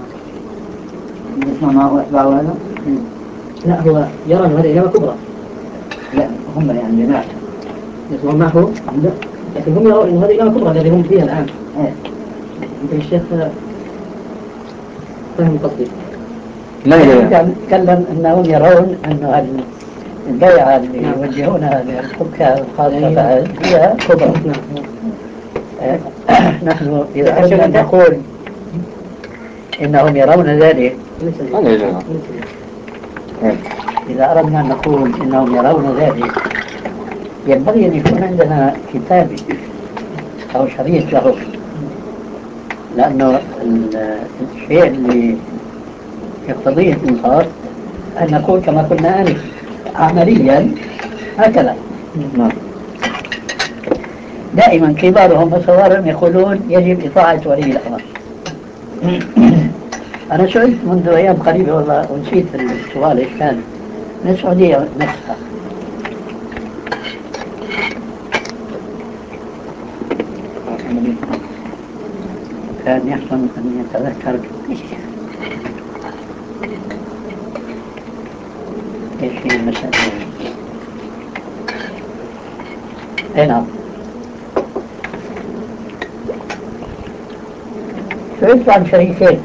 يسمع معه إحباء وهذا؟ لا، هو يرى أن هذه إمامة كبرى. لا هم يعني جماعة يسمع معه، لكن هم يرون أن هذه إمامة كبرى الذي هم فيها الآن. أنت الشيخ فهم قصدي. لا نتكلم أنهم يرون أن البيعة اللي يوجهونها للحكام الخاصة بعد هي كبرى. نحن إذا أردنا نقول إنهم يرون ذلك، إذا أردنا أن نقول إنهم يرون ذلك ينبغي أن يكون عندنا كتاب أو شريط له، لأنه الشيء اللي يقتضيه الإنصاف أن نقول كما قلنا آنفا عمليا هكذا. دائما كبارهم وصغارهم يقولون يجب إطاعة ولي الأمر. أنا سئلت منذ أيام قريبة والله ونسيت السؤال إيش كان، من السعودية نفسها، كان يحسن أن يتذكر ايش هي المسألة. اي نعم، سئلت عن شريكين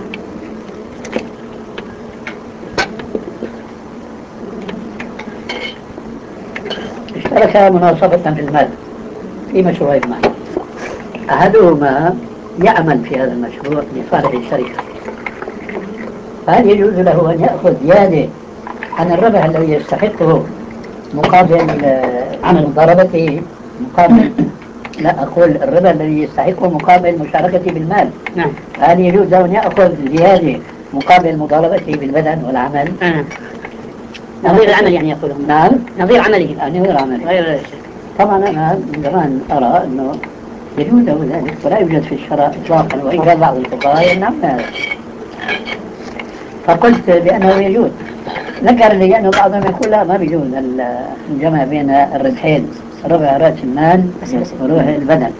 اشتركا مناصفة في المال في مشروع ما، أحدهما يعمل في هذا المشروع لصالح الشركة، هل يجوز له أن يأخذ زيادة عن الربح الذي يستحقه مقابل عمل مضاربته، مقابل لا أقول الربح الذي يستحقه مقابل مشاركته بالمال؟ نعم. هل يجوز له أن يأخذ زيادة مقابل مضاربته بالبدن والعمل؟ نعم. نظير العمل يعني يقولون. نعم. نظير عمله. نظير عمله. غير. طبعا أنا من زمان أرى أنه يجوز له ذلك ولا يوجد في الشرع إطلاقا، وإن كان بعض الفقهاء يمنعون هذا، فقلت بأنه يجوز. ذكر لي أنه بعضهم يقول لا ما بيجوز الجمع بين الربحين، ربع رأس المال وروح البدن.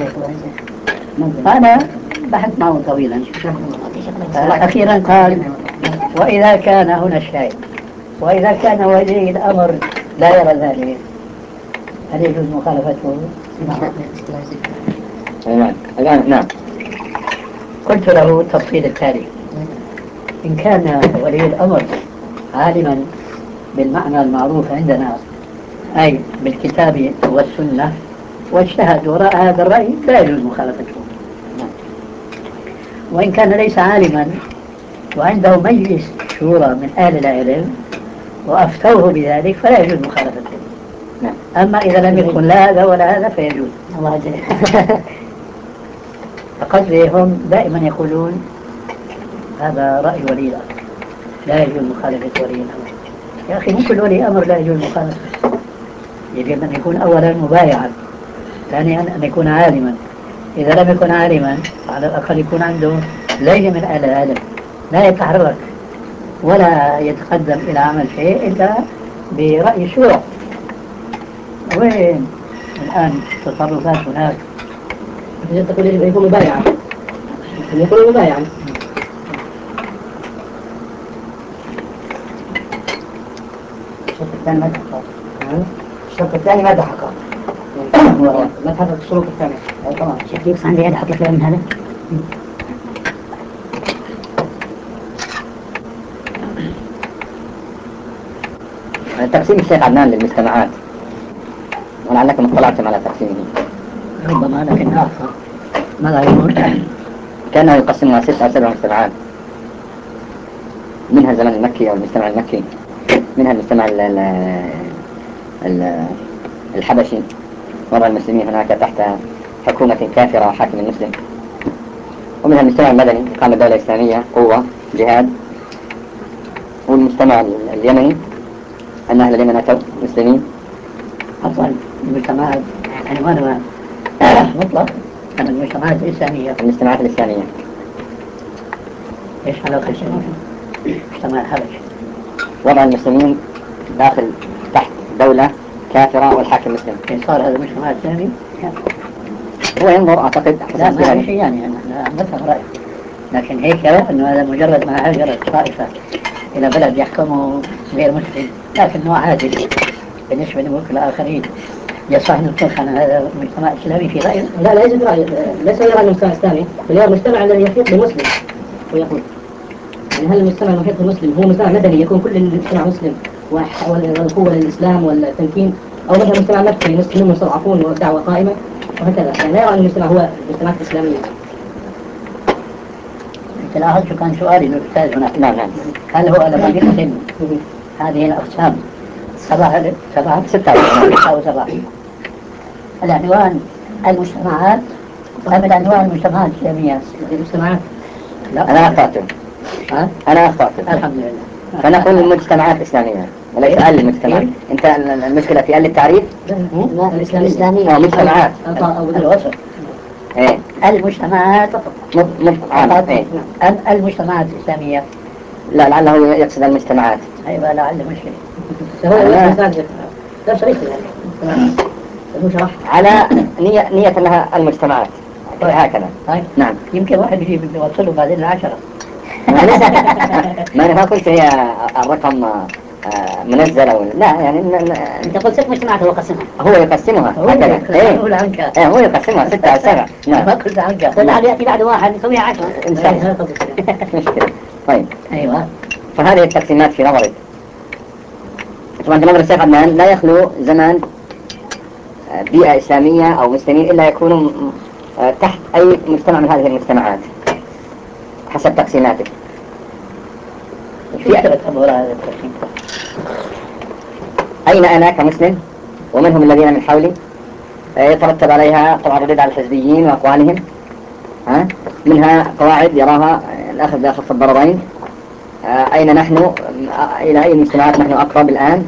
فأنا بحث معه طويلا، أخيرا قال وإذا كان هنا الشاهد وإذا كان ولي الأمر لا يرى ذلك هل يجوز مخالفته؟ نعم الآن نعم. قلت له التفصيل التالي: إن كان ولي الأمر عالما بالمعنى المعروف عندنا أي بالكتاب والسنة واجتهد وراء هذا الرأي لا يجوز مخالفته. وإن كان ليس عالما وعنده مجلس شورى من أهل العلم وأفتوه بذلك فلا يجوز مخالفته. أما إذا لم يكن لا هذا ولا هذا فيجوز. الله يجزيك. فقد هم دائما يقولون هذا رأي ولي الأمر لا يجوز مخالفة ولي الأمر. يا أخي مو كل ولي أمر لا يجوز مخالفته. يجب أن يكون أولا مبايعا، ثانيا أن يكون عالما، إذا لم يكن عالما على الأقل يكون عنده ليل من أهل العلم لا يتحرك ولا يتقدم إلى عمل شيء إلا برأي شورى. وين الآن تصرفات هناك تقول يجب أن يكون مبايعا، أن يكون مبايعا. الشرط الثاني ما تحقق. الشرط الثاني ما تحقق. ما تحقق الشروط الثانية. طبعا شيخ يوسف عندي أحط لك من هذا. تقسيم الشيخ عدنان للمجتمعات ولعلكم اطلعتم على تقسيمه. ربما لكن آخر ماذا يقول؟ كأنه يقسمها ست أو سبع مجتمعات، منها الزمن المكي أو المجتمع المكي، منها المجتمع ال ال ال الحبشي وضع المسلمين هناك تحت حكومة كافرة وحاكم مسلم، ومنها المجتمع المدني إقامة دولة إسلامية قوة جهاد، والمجتمع اليمني أن أهل اليمن أتوا مسلمين. أصلا المجتمعات عنوانها مطلق أن المجتمعات الإسلامية. المجتمعات الإسلامية إيش علاقة مجتمع الحبش؟ وضع المسلمين داخل تحت دولة كافرة والحاكم مسلم. صار هذا المجتمع الإسلامي؟ هو ينظر أعتقد. لا ما في شيء يعني أنا مثل رأي، لكن هيك أنه هذا مجرد ما هاجرت طائفة إلى بلد يحكمه غير مسلم لكنه عادل بالنسبة لملك الآخرين، يصح أن نطلق على هذا المجتمع الإسلامي في رأيه؟ لا لا يوجد رأي، ليس يرى المجتمع الإسلامي بل يرى المجتمع الذي يحيط بمسلم ويقول يعني هل المجتمع المحيط بالمسلم هو مجتمع مدني يكون كل المجتمع مسلم والقوة للإسلام والتمكين، أو مثلا مجتمع مكي المسلمين مستضعفون والدعوة قائمة وهكذا، يعني لا يرى أن المجتمع هو المجتمعات الإسلامية. لاحظ شو كان سؤالي للأستاذ هناك. نعم نعم. هل هو لما يقسم هذه الأقسام سبعة سبعة ستة أو سبعة العنوان المجتمعات أم العنوان المجتمعات الإسلامية؟ المجتمعات. لا أنا أخطأت. ها؟ أنا أخطأت. الحمد لله. فنقول المجتمعات الإسلامية وليس آل المجتمعات. أنت المشكلة في آل التعريف؟ لا الإسلامية. أو مجتمعات. الوصف. إيه. المجتمعات فقط. إيه. أم المجتمعات الإسلامية؟ لا لعله يقصد المجتمعات. أيوة لعل مشكلة. لا شريك يعني. على نية نية أنها المجتمعات هكذا. طيب. نعم. يمكن واحد يجيب يوصله بعدين العشرة. ما أنا ما قلت هي الرقم منزل أو لا يعني. أنت قلت ست مجتمعات هو قسمها. هو يقسمها هكذا. إيه. هو عنك. إيه هو يقسمها ستة أو سبعة. نعم. ما قلت عنك. طلع يأتي بعد واحد يسويها عشرة. إن شاء الله. مشكلة. طيب. أيوة. فهذه التقسيمات في نظري. طبعا في نظر الشيخ عدنان لا يخلو زمان بيئة إسلامية أو مسلمين إلا يكونوا تحت أي مجتمع من هذه المجتمعات حسب تقسيماته. أين أنا كمسلم ومنهم الذين من حولي يترتب عليها طبعا ردود على الحزبيين وأقوالهم. ها؟ منها قواعد يراها الأخذ بأخف الضررين. أين نحن إلى أي مجتمعات نحن أقرب الآن.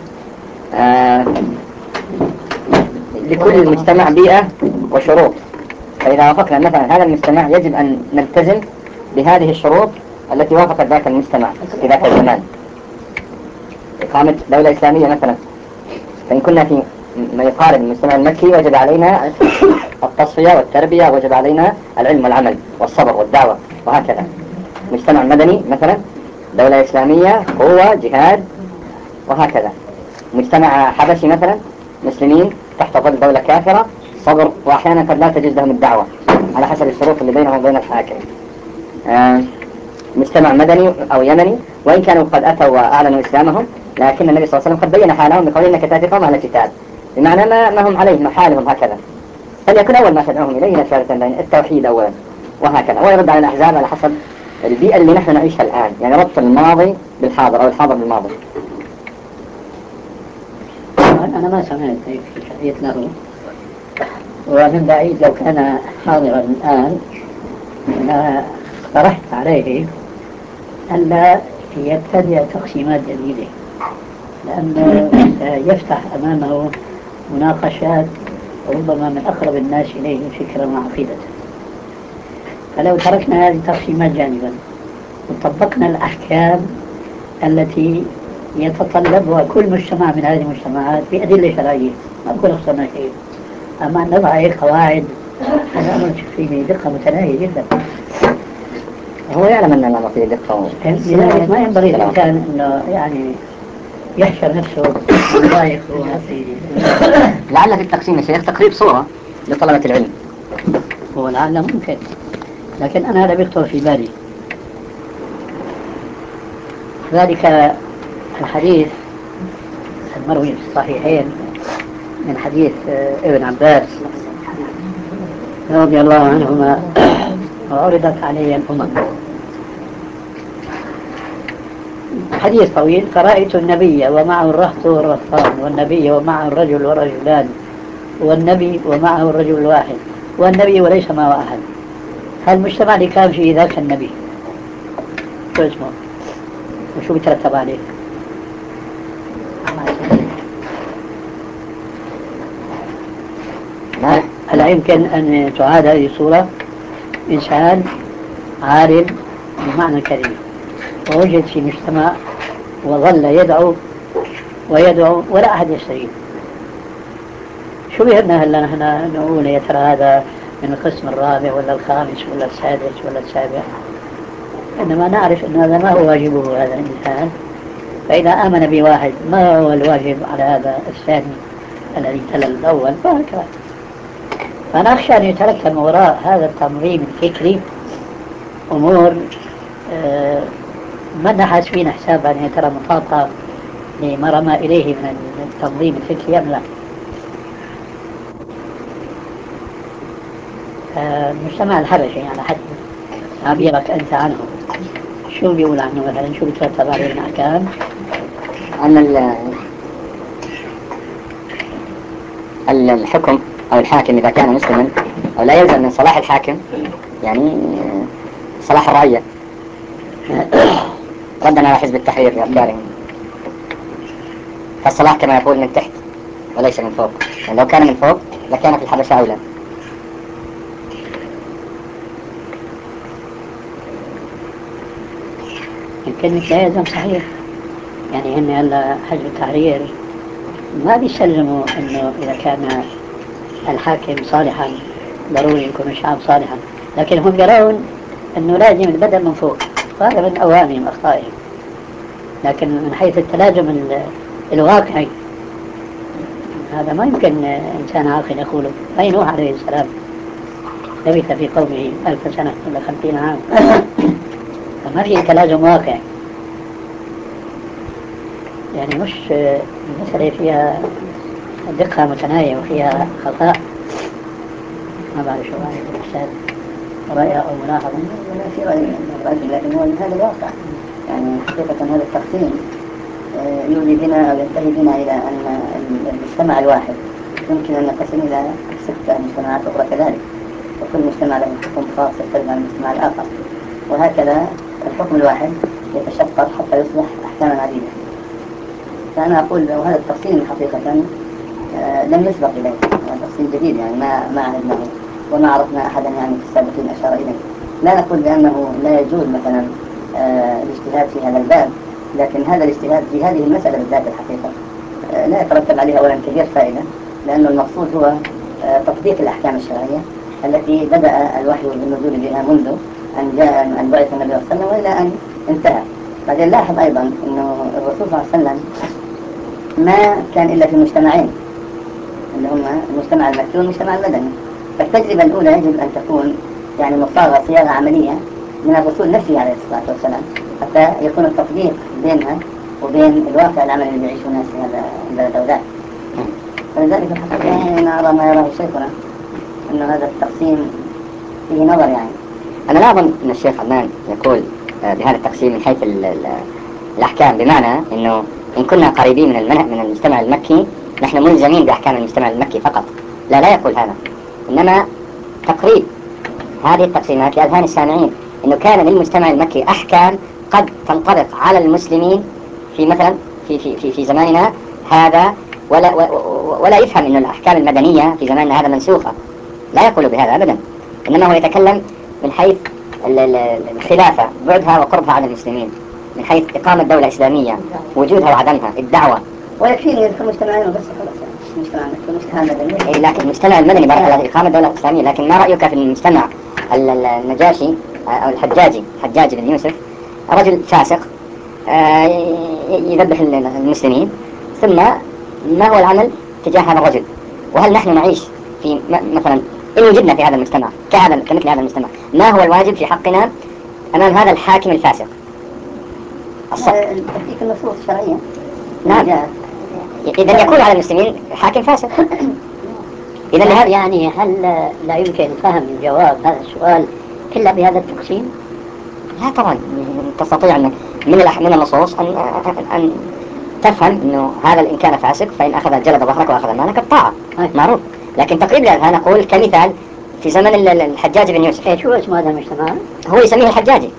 لكل مجتمع بيئة وشروط، فإذا وافقنا مثلا هذا المجتمع يجب أن نلتزم بهذه الشروط التي وافقت ذاك المجتمع في ذاك الزمان. إقامة دولة إسلامية مثلا، فإن كنا في ما يقارب المجتمع المكي وجب علينا التصفية والتربية، وجب علينا العلم والعمل والصبر والدعوة وهكذا. مجتمع مدني مثلا، دولة إسلامية قوة جهاد وهكذا. مجتمع حبشي مثلا مسلمين تحت ظل دولة كافرة صبر، وأحيانا قد لا تجوز لهم الدعوة على حسب الشروط اللي بينهم وبين الحاكم. آه مجتمع مدني أو يمني وإن كانوا قد أتوا وأعلنوا إسلامهم، لكن النبي صلى الله عليه وسلم قد بين حالهم بقوله إنك تأتي قوم على الكتاب، بمعنى ما, ما هم عليه، ما حالهم هكذا. فليكن أول ما تدعوهم إليه إلى شهادة التوحيد أولا وهكذا، ويرد على الأحزاب على حسب البيئة اللي نحن نعيشها الآن، يعني ربط الماضي بالحاضر أو الحاضر بالماضي. أنا ما سمعت هيك في حديث له، ومن بعيد لو كان حاضرا الآن اقترحت عليه ألا يبتدئ تقسيمات جديدة، لأنه يفتح أمامه مناقشات ربما من أقرب الناس إليه فكرا وعقيدة. فلو تركنا هذه التقسيمات جانبا وطبقنا الأحكام التي يتطلبها كل مجتمع من هذه المجتمعات بأدلة شرعية، ما أقول أخسرنا شيء، أما أن نضع هيك قواعد هذا أمر فيه دقة متناهية جدا. هو يعلم أن الأمر فيه دقة، لذلك ما ينبغي الإنسان أنه يعني يحشر نفسه ويضايق. لعل في التقسيم يا شيخ تقريب صورة لطلبة العلم، هو لعل ممكن، لكن أنا هذا بيخطر في بالي. ذلك الحديث المروي في الصحيحين من حديث ابن عباس رضي الله عنهما وعرضت علي الأمم، حديث طويل: فرأيت النبي ومعه الرهط والرهطان، والنبي ومعه الرجل والرجلان، والنبي ومعه الرجل الواحد، والنبي وليس معه أحد. هالمجتمع اللي كان فيه ذاك النبي شو اسمه وشو بيترتب عليه؟ هل يمكن أن تعاد هذه الصورة؟ إنسان عالم بمعنى الكلمة ووجد في مجتمع وظل يدعو ويدعو ولا أحد يستجيب. شو بيهمنا هلا نحن نقول يا ترى هذا من القسم الرابع ولا الخامس ولا السادس ولا السابع؟ إنما نعرف أن هذا ما هو واجبه هذا الإنسان، فإذا آمن بواحد ما هو الواجب على هذا الثاني الذي تلا الأول، فهكذا. فأنا أخشى أن يتركب وراء هذا التنظيم الفكري أمور آه ما نحس فينا حساب أن ترى مطابقة لما رمى إليه من التنظيم الفكري أم لا. آه المجتمع الحبشي يعني حتى تعبيرك أنت عنه شو بيقول عنه مثلا؟ شو بيترتب عليه من أحكام؟ أن الحكم أو الحاكم إذا كان مسلما أو لا يلزم من صلاح الحاكم يعني صلاح الرعية، ردا على حزب التحرير بأفكارهم. فالصلاح كما يقول من تحت وليس من فوق، يعني لو كان من فوق لكان في الحبشة أولى. الكلمة لا يلزم صحيح، يعني هن هلا حزب التحرير ما بيسلموا انه اذا كان الحاكم صالحا ضروري يكون الشعب صالحا، لكن هم يرون انه لازم البدء من فوق، هذا من اوهامهم اخطائهم. لكن من حيث التلازم الواقعي هذا ما يمكن انسان عاقل يقوله. اي نوح عليه السلام لبث في قومه ألف سنة ولا خمسين عام، فما في تلازم واقعي. يعني مش المسألة فيها دقة متناهية وفيها خطأ. ما بعرف شو رأيك الأستاذ، رأي أو ملاحظة؟ لا في رأي الرجل، لكن هو هذا الواقع. يعني حقيقة هذا التقسيم يولي بنا أو ينتهي بنا إلى أن المجتمع الواحد يمكن أن ينقسم إلى ستة مجتمعات أخرى كذلك، وكل مجتمع له حكم خاص يختلف عن المجتمع الآخر، وهكذا الحكم الواحد يتشقق حتى يصبح أحكاما عديدة. فأنا أقول وهذا التقسيم حقيقة آه لم يسبق إليه، هذا تقسيم جديد يعني ما ما عهدناه وما عرفنا أحدا يعني في السابقين أشار إليه. لا نقول بأنه لا يجوز مثلا آه الاجتهاد في هذا الباب، لكن هذا الاجتهاد في هذه المسألة بالذات الحقيقة آه لا يترتب عليها أولا كبير فائدة، لأنه المقصود هو آه تطبيق الأحكام الشرعية التي بدأ الوحي بالنزول بها منذ أن جاء أن بعث النبي صلى الله عليه وسلم وإلى أن انتهى. بعدين لاحظ أيضا أنه الرسول صلى الله عليه وسلم ما كان إلا في مجتمعين اللي هما المجتمع المكي والمجتمع المدني. فالتجربة الأولى يجب أن تكون يعني مصاغة صياغة عملية من الرسول نفسه عليه الصلاة والسلام حتى يكون التطبيق بينها وبين الواقع العملي اللي بيعيشه الناس في هذا البلد أو ذاك. فلذلك الحقيقة أنا أرى ما يراه شيخنا أنه هذا التقسيم فيه نظر. يعني أنا لا أظن أن الشيخ عدنان يقول بهذا التقسيم من حيث ال ال الأحكام، بمعنى أنه إن كنا قريبين من المنهج من المجتمع المكي نحن ملزمين بأحكام المجتمع المكي فقط. لا لا يقول هذا، إنما تقريب هذه التقسيمات لأذهان السامعين أنه كان للمجتمع المكي أحكام قد تنطبق على المسلمين في مثلا في في في, في زماننا هذا، ولا ولا يفهم أن الأحكام المدنية في زماننا هذا منسوخة. لا يقول بهذا أبدا، إنما هو يتكلم من حيث الخلافة، بعدها وقربها على المسلمين، من حيث إقامة دولة إسلامية، وجودها وعدمها، الدعوة. ويكفيني يذكر مجتمعين وبس خلاص. المجتمع المجتمع المدني. إيه لكن المجتمع المدني بارك الله إقامة دولة إسلامية، لكن ما رأيك في المجتمع النجاشي أو الحجاجي، حجاج بن يوسف، رجل فاسق يذبح المسلمين، ثم ما هو العمل تجاه هذا الرجل؟ وهل نحن نعيش في مثلا إن وجدنا في هذا المجتمع كهذا كمثل هذا المجتمع، ما هو الواجب في حقنا أمام هذا الحاكم الفاسق؟ تحقيق النصوص الشرعية. نعم. إذا يكون على المسلمين حاكم فاسق. إذا هل يعني هل لا يمكن فهم جواب هذا السؤال إلا بهذا التقسيم؟ لا طبعا تستطيع أن من من النصوص أن أن تفهم إنه هذا إن كان فاسق فإن أخذ جلد ظهرك وأخذ مالك الطاعة، معروف. لكن تقريب لهذا نقول كمثال في زمن الحجاج بن يوسف. إيش هو اسم هذا المجتمع؟ هو يسميه الحجاجي.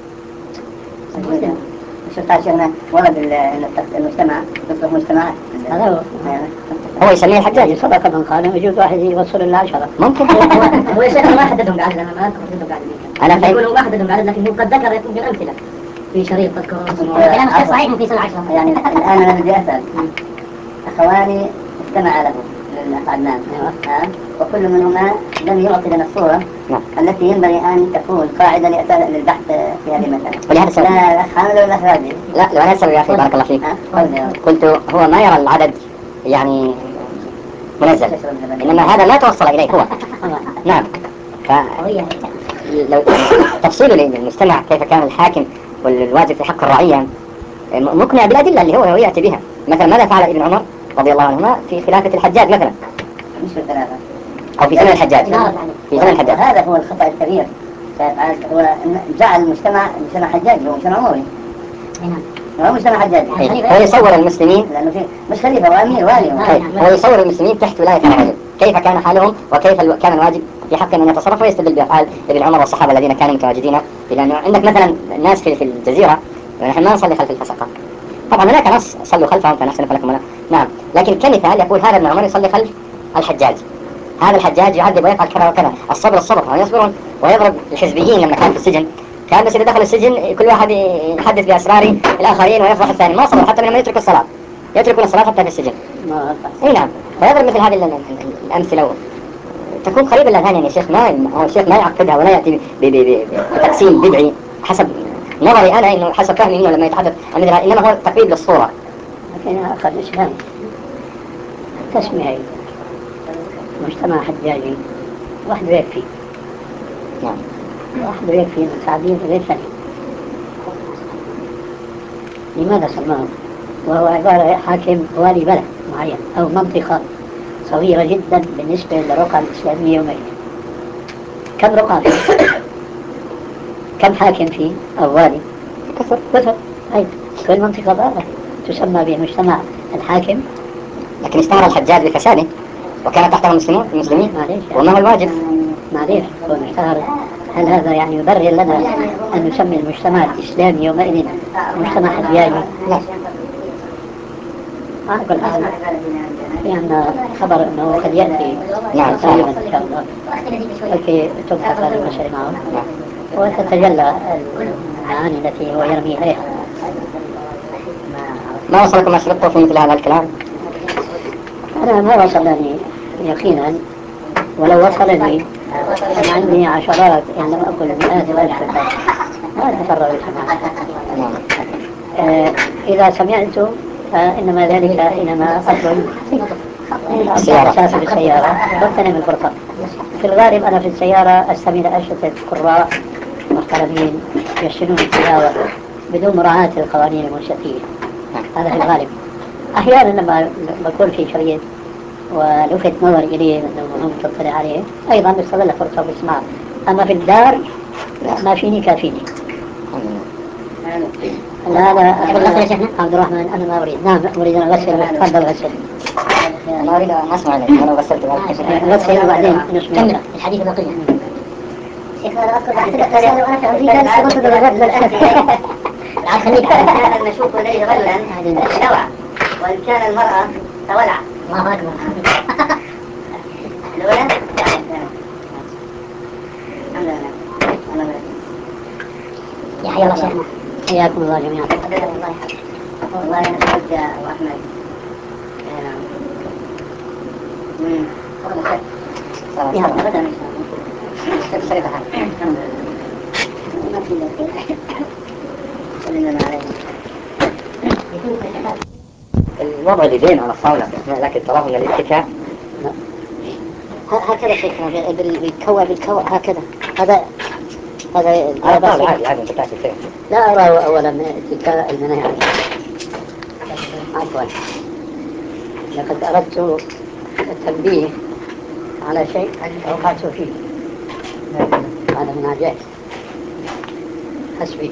شفت عشان ورد المجتمع يصبح مجتمع. هذا هو هو يسميه الحجاجي. سبق من قال يجوز واحد يوصل إلى عشرة. ممكن. هو يا شيخ ما حددهم بعد، أنا ما أذكر بعد. أنا فاهم. يقولوا ما حددهم بعد، لكن هو قد ذكر يكون في الأمثلة في شريط تذكر. كلام الشيخ صحيح في سنة عشرة. يعني الآن أنا بدي أسأل أخواني استمع لهم للأخ عدنان، وكل منهما لم يعطي لنا الصورة التي ينبغي أن تكون قاعدة للبحث في هذه المسألة. ولهذا السبب. لا الأخ حامد ولا الأخ راجي؟ لا لهذا السبب يا أخي بارك الله فيك. قلت هو ما يرى العدد يعني منزل، إنما هذا ما توصل إليه هو. نعم. ف لو تفصيله للمجتمع كيف كان الحاكم والواجب في حق الرعية مقنع بالأدلة اللي هو يأتي بها. مثلا ماذا فعل ابن عمر رضي الله عنهما في خلافة الحجاج مثلا؟ مش في الخلافة أو في زمن الحجاج. في زمن الحجاج. هذا هو الخطأ الكبير. هو جعل المجتمع مجتمع حجاجي، هو مجتمع أموي. هو مجتمع حجاجي. هو يصور المسلمين لأنه في مش خليفة، هو أمير والي. هو يصور المسلمين تحت ولاية الرجل، كيف كان حالهم وكيف كان الواجب في حق أن يتصرف، ويستدل بأفعال ابن عمر والصحابة الذين كانوا متواجدين. لأنه عندك مثلا الناس في في الجزيرة نحن ما نصلي خلف الفسقة، طبعا هناك ناس صلوا خلفهم فنحسن لكم ولا. نعم، لكن كمثال يقول هذا ابن عمر يصلي خلف الحجاج، هذا الحجاج يعذب ويفعل كذا وكذا، الصبر الصبر ويصبرون، ويضرب الحزبيين لما كان في السجن. كان بس إذا دخل السجن كل واحد يحدث بأسرار الآخرين ويفرح الثاني، ما صبر حتى من لما يترك الصلاة، يتركون الصلاة حتى في السجن. اي نعم، فيضرب مثل هذه الأمثلة تكون قريبة للأذهان. يعني الشيخ ما هو الشيخ ما يعقدها ولا يأتي بتقسيم بدعي حسب نظري أنا، إنه حسب فهمي منه لما يتحدث عن مثل هذا، إنما هو تقريب للصورة. لكن أخذ الإسلام تسمية مجتمع حجاجي وحده يكفي. نعم، وحده يكفي من تعبير غير ثاني. لماذا سماه؟ وهو عبارة حاكم والي بلد معين أو منطقة صغيرة جدا بالنسبة للرقعة الإسلامية يومئذ. كم رقعة فيه؟ كم حاكم فيه أو والي؟ كثر كثر. أي كل منطقة ضارة تسمى بمجتمع الحاكم. لكن استمر الحجاج بفساده وكان تحته المسلمون المسلمين. معليش وما هو الواجب؟ معليش هو اشتهر. هل هذا يعني يبرر لنا أن نسمي المجتمع الإسلامي يومئذ مجتمع حجاجي؟ لا. على كل حال في عندنا خبر أنه قد يأتي نعم قريبا إن شاء الله لكي تبحث هذه المسألة معه وتتجلى المعاني التي هو يرمي إليها. ما وصلكم أشرطه في مثل هذا الكلام؟ أنا ما وصلني يقينا، ولو وصلني أنا عندي عشرات يعني لم أقل مئات الأشخاص ما أتفرغ لسماعها. آه إذا سمعت فإنما ذلك حينما أطلب أسافر بالسيارة واغتنم الفرصة. في الغالب أنا في السيارة أستمع إلى أشرطة قراء محترمين يشنون التلاوة بدون مراعاة القوانين المنشئة. هذا في الغالب. أحيانا لما بكون في شريط ولفت نظر إليه أنه مهم تطلع عليه أيضا بستغل الفرصة وبسمع. أما في الدار ما فيني كافيني. لا لا عبد الرحمن أنا ما أريد. نعم أريد أن أغسل. تفضل غسل. ما أريد أن أسمع لك ولو غسلت غسل وبعدين نسمع الحديث البقية. شيخ أنا أذكر بعد ثلاث أسئلة وأنا في أمريكا لسه ما صدق الرد للأسف. العن خليك كان المشوق إليه غلا شوع وإن كان المرأة تولع. الله أكبر. الأولى الحمد لله. يحيى الله شيخنا. حياكم الله جميعا. والله أنا سعيد يا أبو أحمد. امم يا غدا إن شاء الله. كيف شريطة هذا؟ ما في إلا خير. سلمنا عليه. الوضع اليدين على الطاولة لكن تراه من الاتكاء. هكذا شيخنا بالكوع بالكوع هكذا. هذا هذا هذا عادي عادي انت تأتي فيه. لا أراه أولا اتكاء المناهي عنه. عفوا. لقد أردت التنبيه على شيء أوقعت فيه. هذا مناجاة حسبي.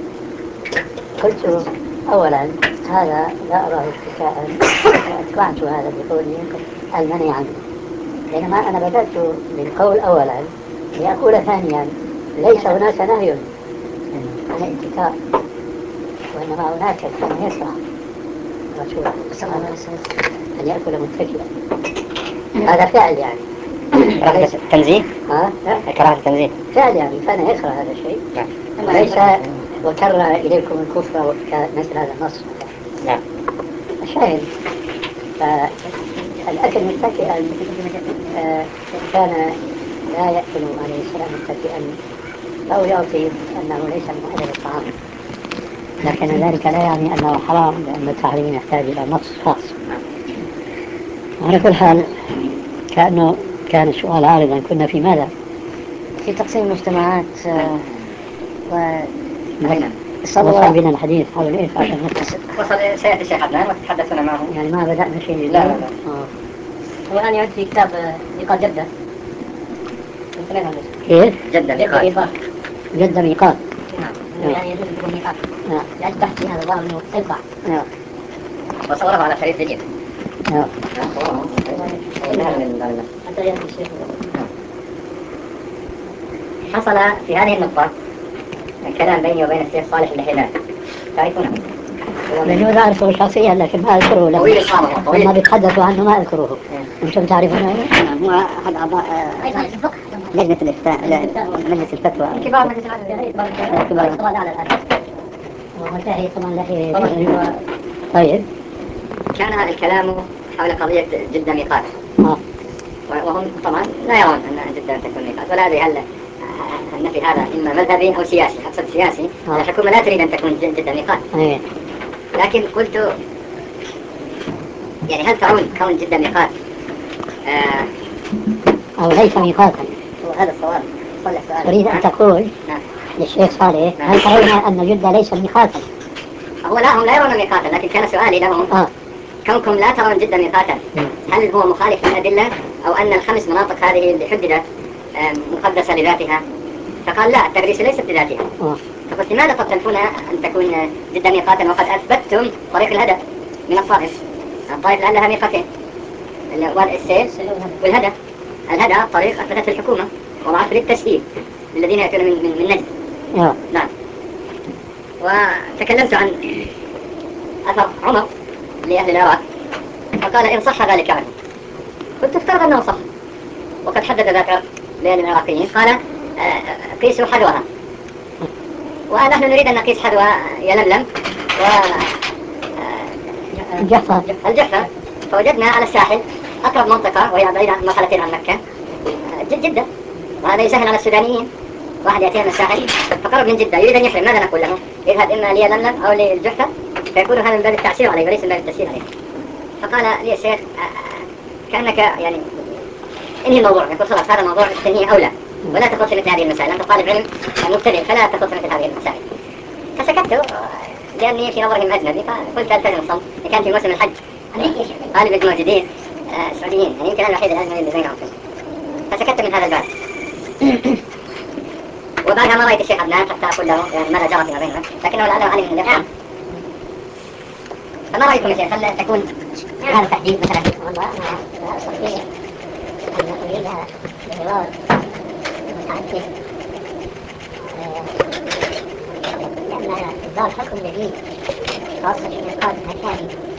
قلت أولا هذا لا أراه اتكاء وأتبعت هذا بقولي المنع عنه. بينما أنا بدأت بالقول أولا لأقول ثانيا ليس هناك نهي عن الاتكاء وإنما هناك كان يسرع رسول الله صلى الله عليه وسلم أن يأكل متكئا. هذا فعل يعني كراهة التنزيه؟ ها؟ كراهة التنزيه فعل يعني كان يكره هذا الشيء. وليس وكره إليكم الكفر مثل هذا النص. نعم. الشاهد فالأكل متكئا كان لا يأكل عليه السلام متكئا أو يعطي أنه ليس من أدب الطعام، لكن ذلك لا يعني أنه حرام لأن التحريم يحتاج إلى نص خاص. على كل حال كأنه كان السؤال عارضا. كنا في ماذا؟ في تقسيم المجتمعات و وصل بنا الحديث حول إيش عشان نفس وصل سيأتي الشيخ عدنان وتتحدثون معه. يعني ما بدأنا شيء. لا لا لا. هو الآن يعد في كتاب ميقات جدة. كيف؟ جدة ميقات. جدة ميقات. نعم. يعني يجوز يكون ميقات. نعم. يعني تحت هذا الظاهر إنه تنفع. نعم. وصوره على شريط جديد. نعم. حتى يأتي الشيخ. حصل في هذه النقطة كلام بيني وبين الشيخ صالح الحلال. تعرفونه؟ يجوز أعرفه شخصيا لكن ما أذكره لما لما بيتحدثوا عنه ما أذكره. أنتم تعرفونه؟ نعم. هو أحد أعضاء لجنة الإفتاء مجلس الفتوى. كبار مجلس الفتوى. كبار طبعا على الآن. ومنتهي طبعا لحية. طيب. كان الكلام حول قضية جدة ميقات. آه. وهم طبعا لا يرون أن جدة تكون ميقات ولا أدري هل النفي هذا إما مذهبي أو سياسي. أقصد سياسي. آه. الحكومة لا تريد أن تكون جدة ميقات. أيه. لكن قلت يعني هل ترون كون جدة ميقات آه أو ليس ميقاتا؟ هذا الصواب. صلح سؤال. تريد أن تقول نعم. للشيخ صالح نعم. هل ترون أن جدة ليس ميقاتا؟ هو لا هم لا يرون ميقاتا لكن كان سؤالي لهم آه. كونكم لا ترون جدة ميقاتا هل هو مخالف للأدلة أو أن الخمس مناطق هذه اللي حددت مقدسة لذاتها؟ فقال لا التقديس ليست لذاتها. آه. فقلت لماذا تطلبون أن تكون جدة ميقاتا وقد أثبتم طريق الهدى من الطائف؟ الطائف الآن لها ميقاتين والسيل والهدى. الهدى طريق أثبتت الحكومة وضعت للتسهيل للذين يأتون من من, من نجد. آه. نعم. وتكلمت عن أثر عمر لأهل العراق فقال إن صح ذلك عنه. كنت افترض أنه صح وقد حدد ذاك لأهل العراقيين قال قيسوا حذوها ونحن نريد أن نقيس حذو يلملم و الجحفة الجحفة فوجدنا على الساحل أقرب منطقة وهي بعيدة مرحلتين عن مكة جد جدة وهذا يسهل على السودانيين. واحد يأتي من الساحل فقرب من جدة يريد أن يحرم ماذا نقول له؟ اذهب إما ليلملم أو للجحفة فيكون هذا من باب التعسير عليه وليس من باب التسهيل عليه. فقال لي الشيخ كأنك يعني انهي الموضوع، يقول خلاص هذا الموضوع تنهيه أولى ولا تخوض في مثل هذه المسائل، أنت طالب علم مبتدئ فلا تخوض في مثل هذه المسائل. فسكت لأني في نظرهم أجنبي، فقلت ألتزم الصمت. كان في موسم الحج غالب يجمعوا جديد سعوديين، يعني يمكن أنا الوحيد الأجنبي اللي زينهم فيه، فسكت من هذا الباب. وبعدها ما رأيت الشيخ عدنان حتى أقول له يعني ماذا جرى فيما بيننا، لكنه لعله علم من الإخوان. فما رأيكم يا شيخ؟ هل تكون هذا التحديد مثلا؟ والله أنا أستطيع أن أريد الحوار متعدد، لأن إصدار حكم جديد خاصة في إنقاذ مكاني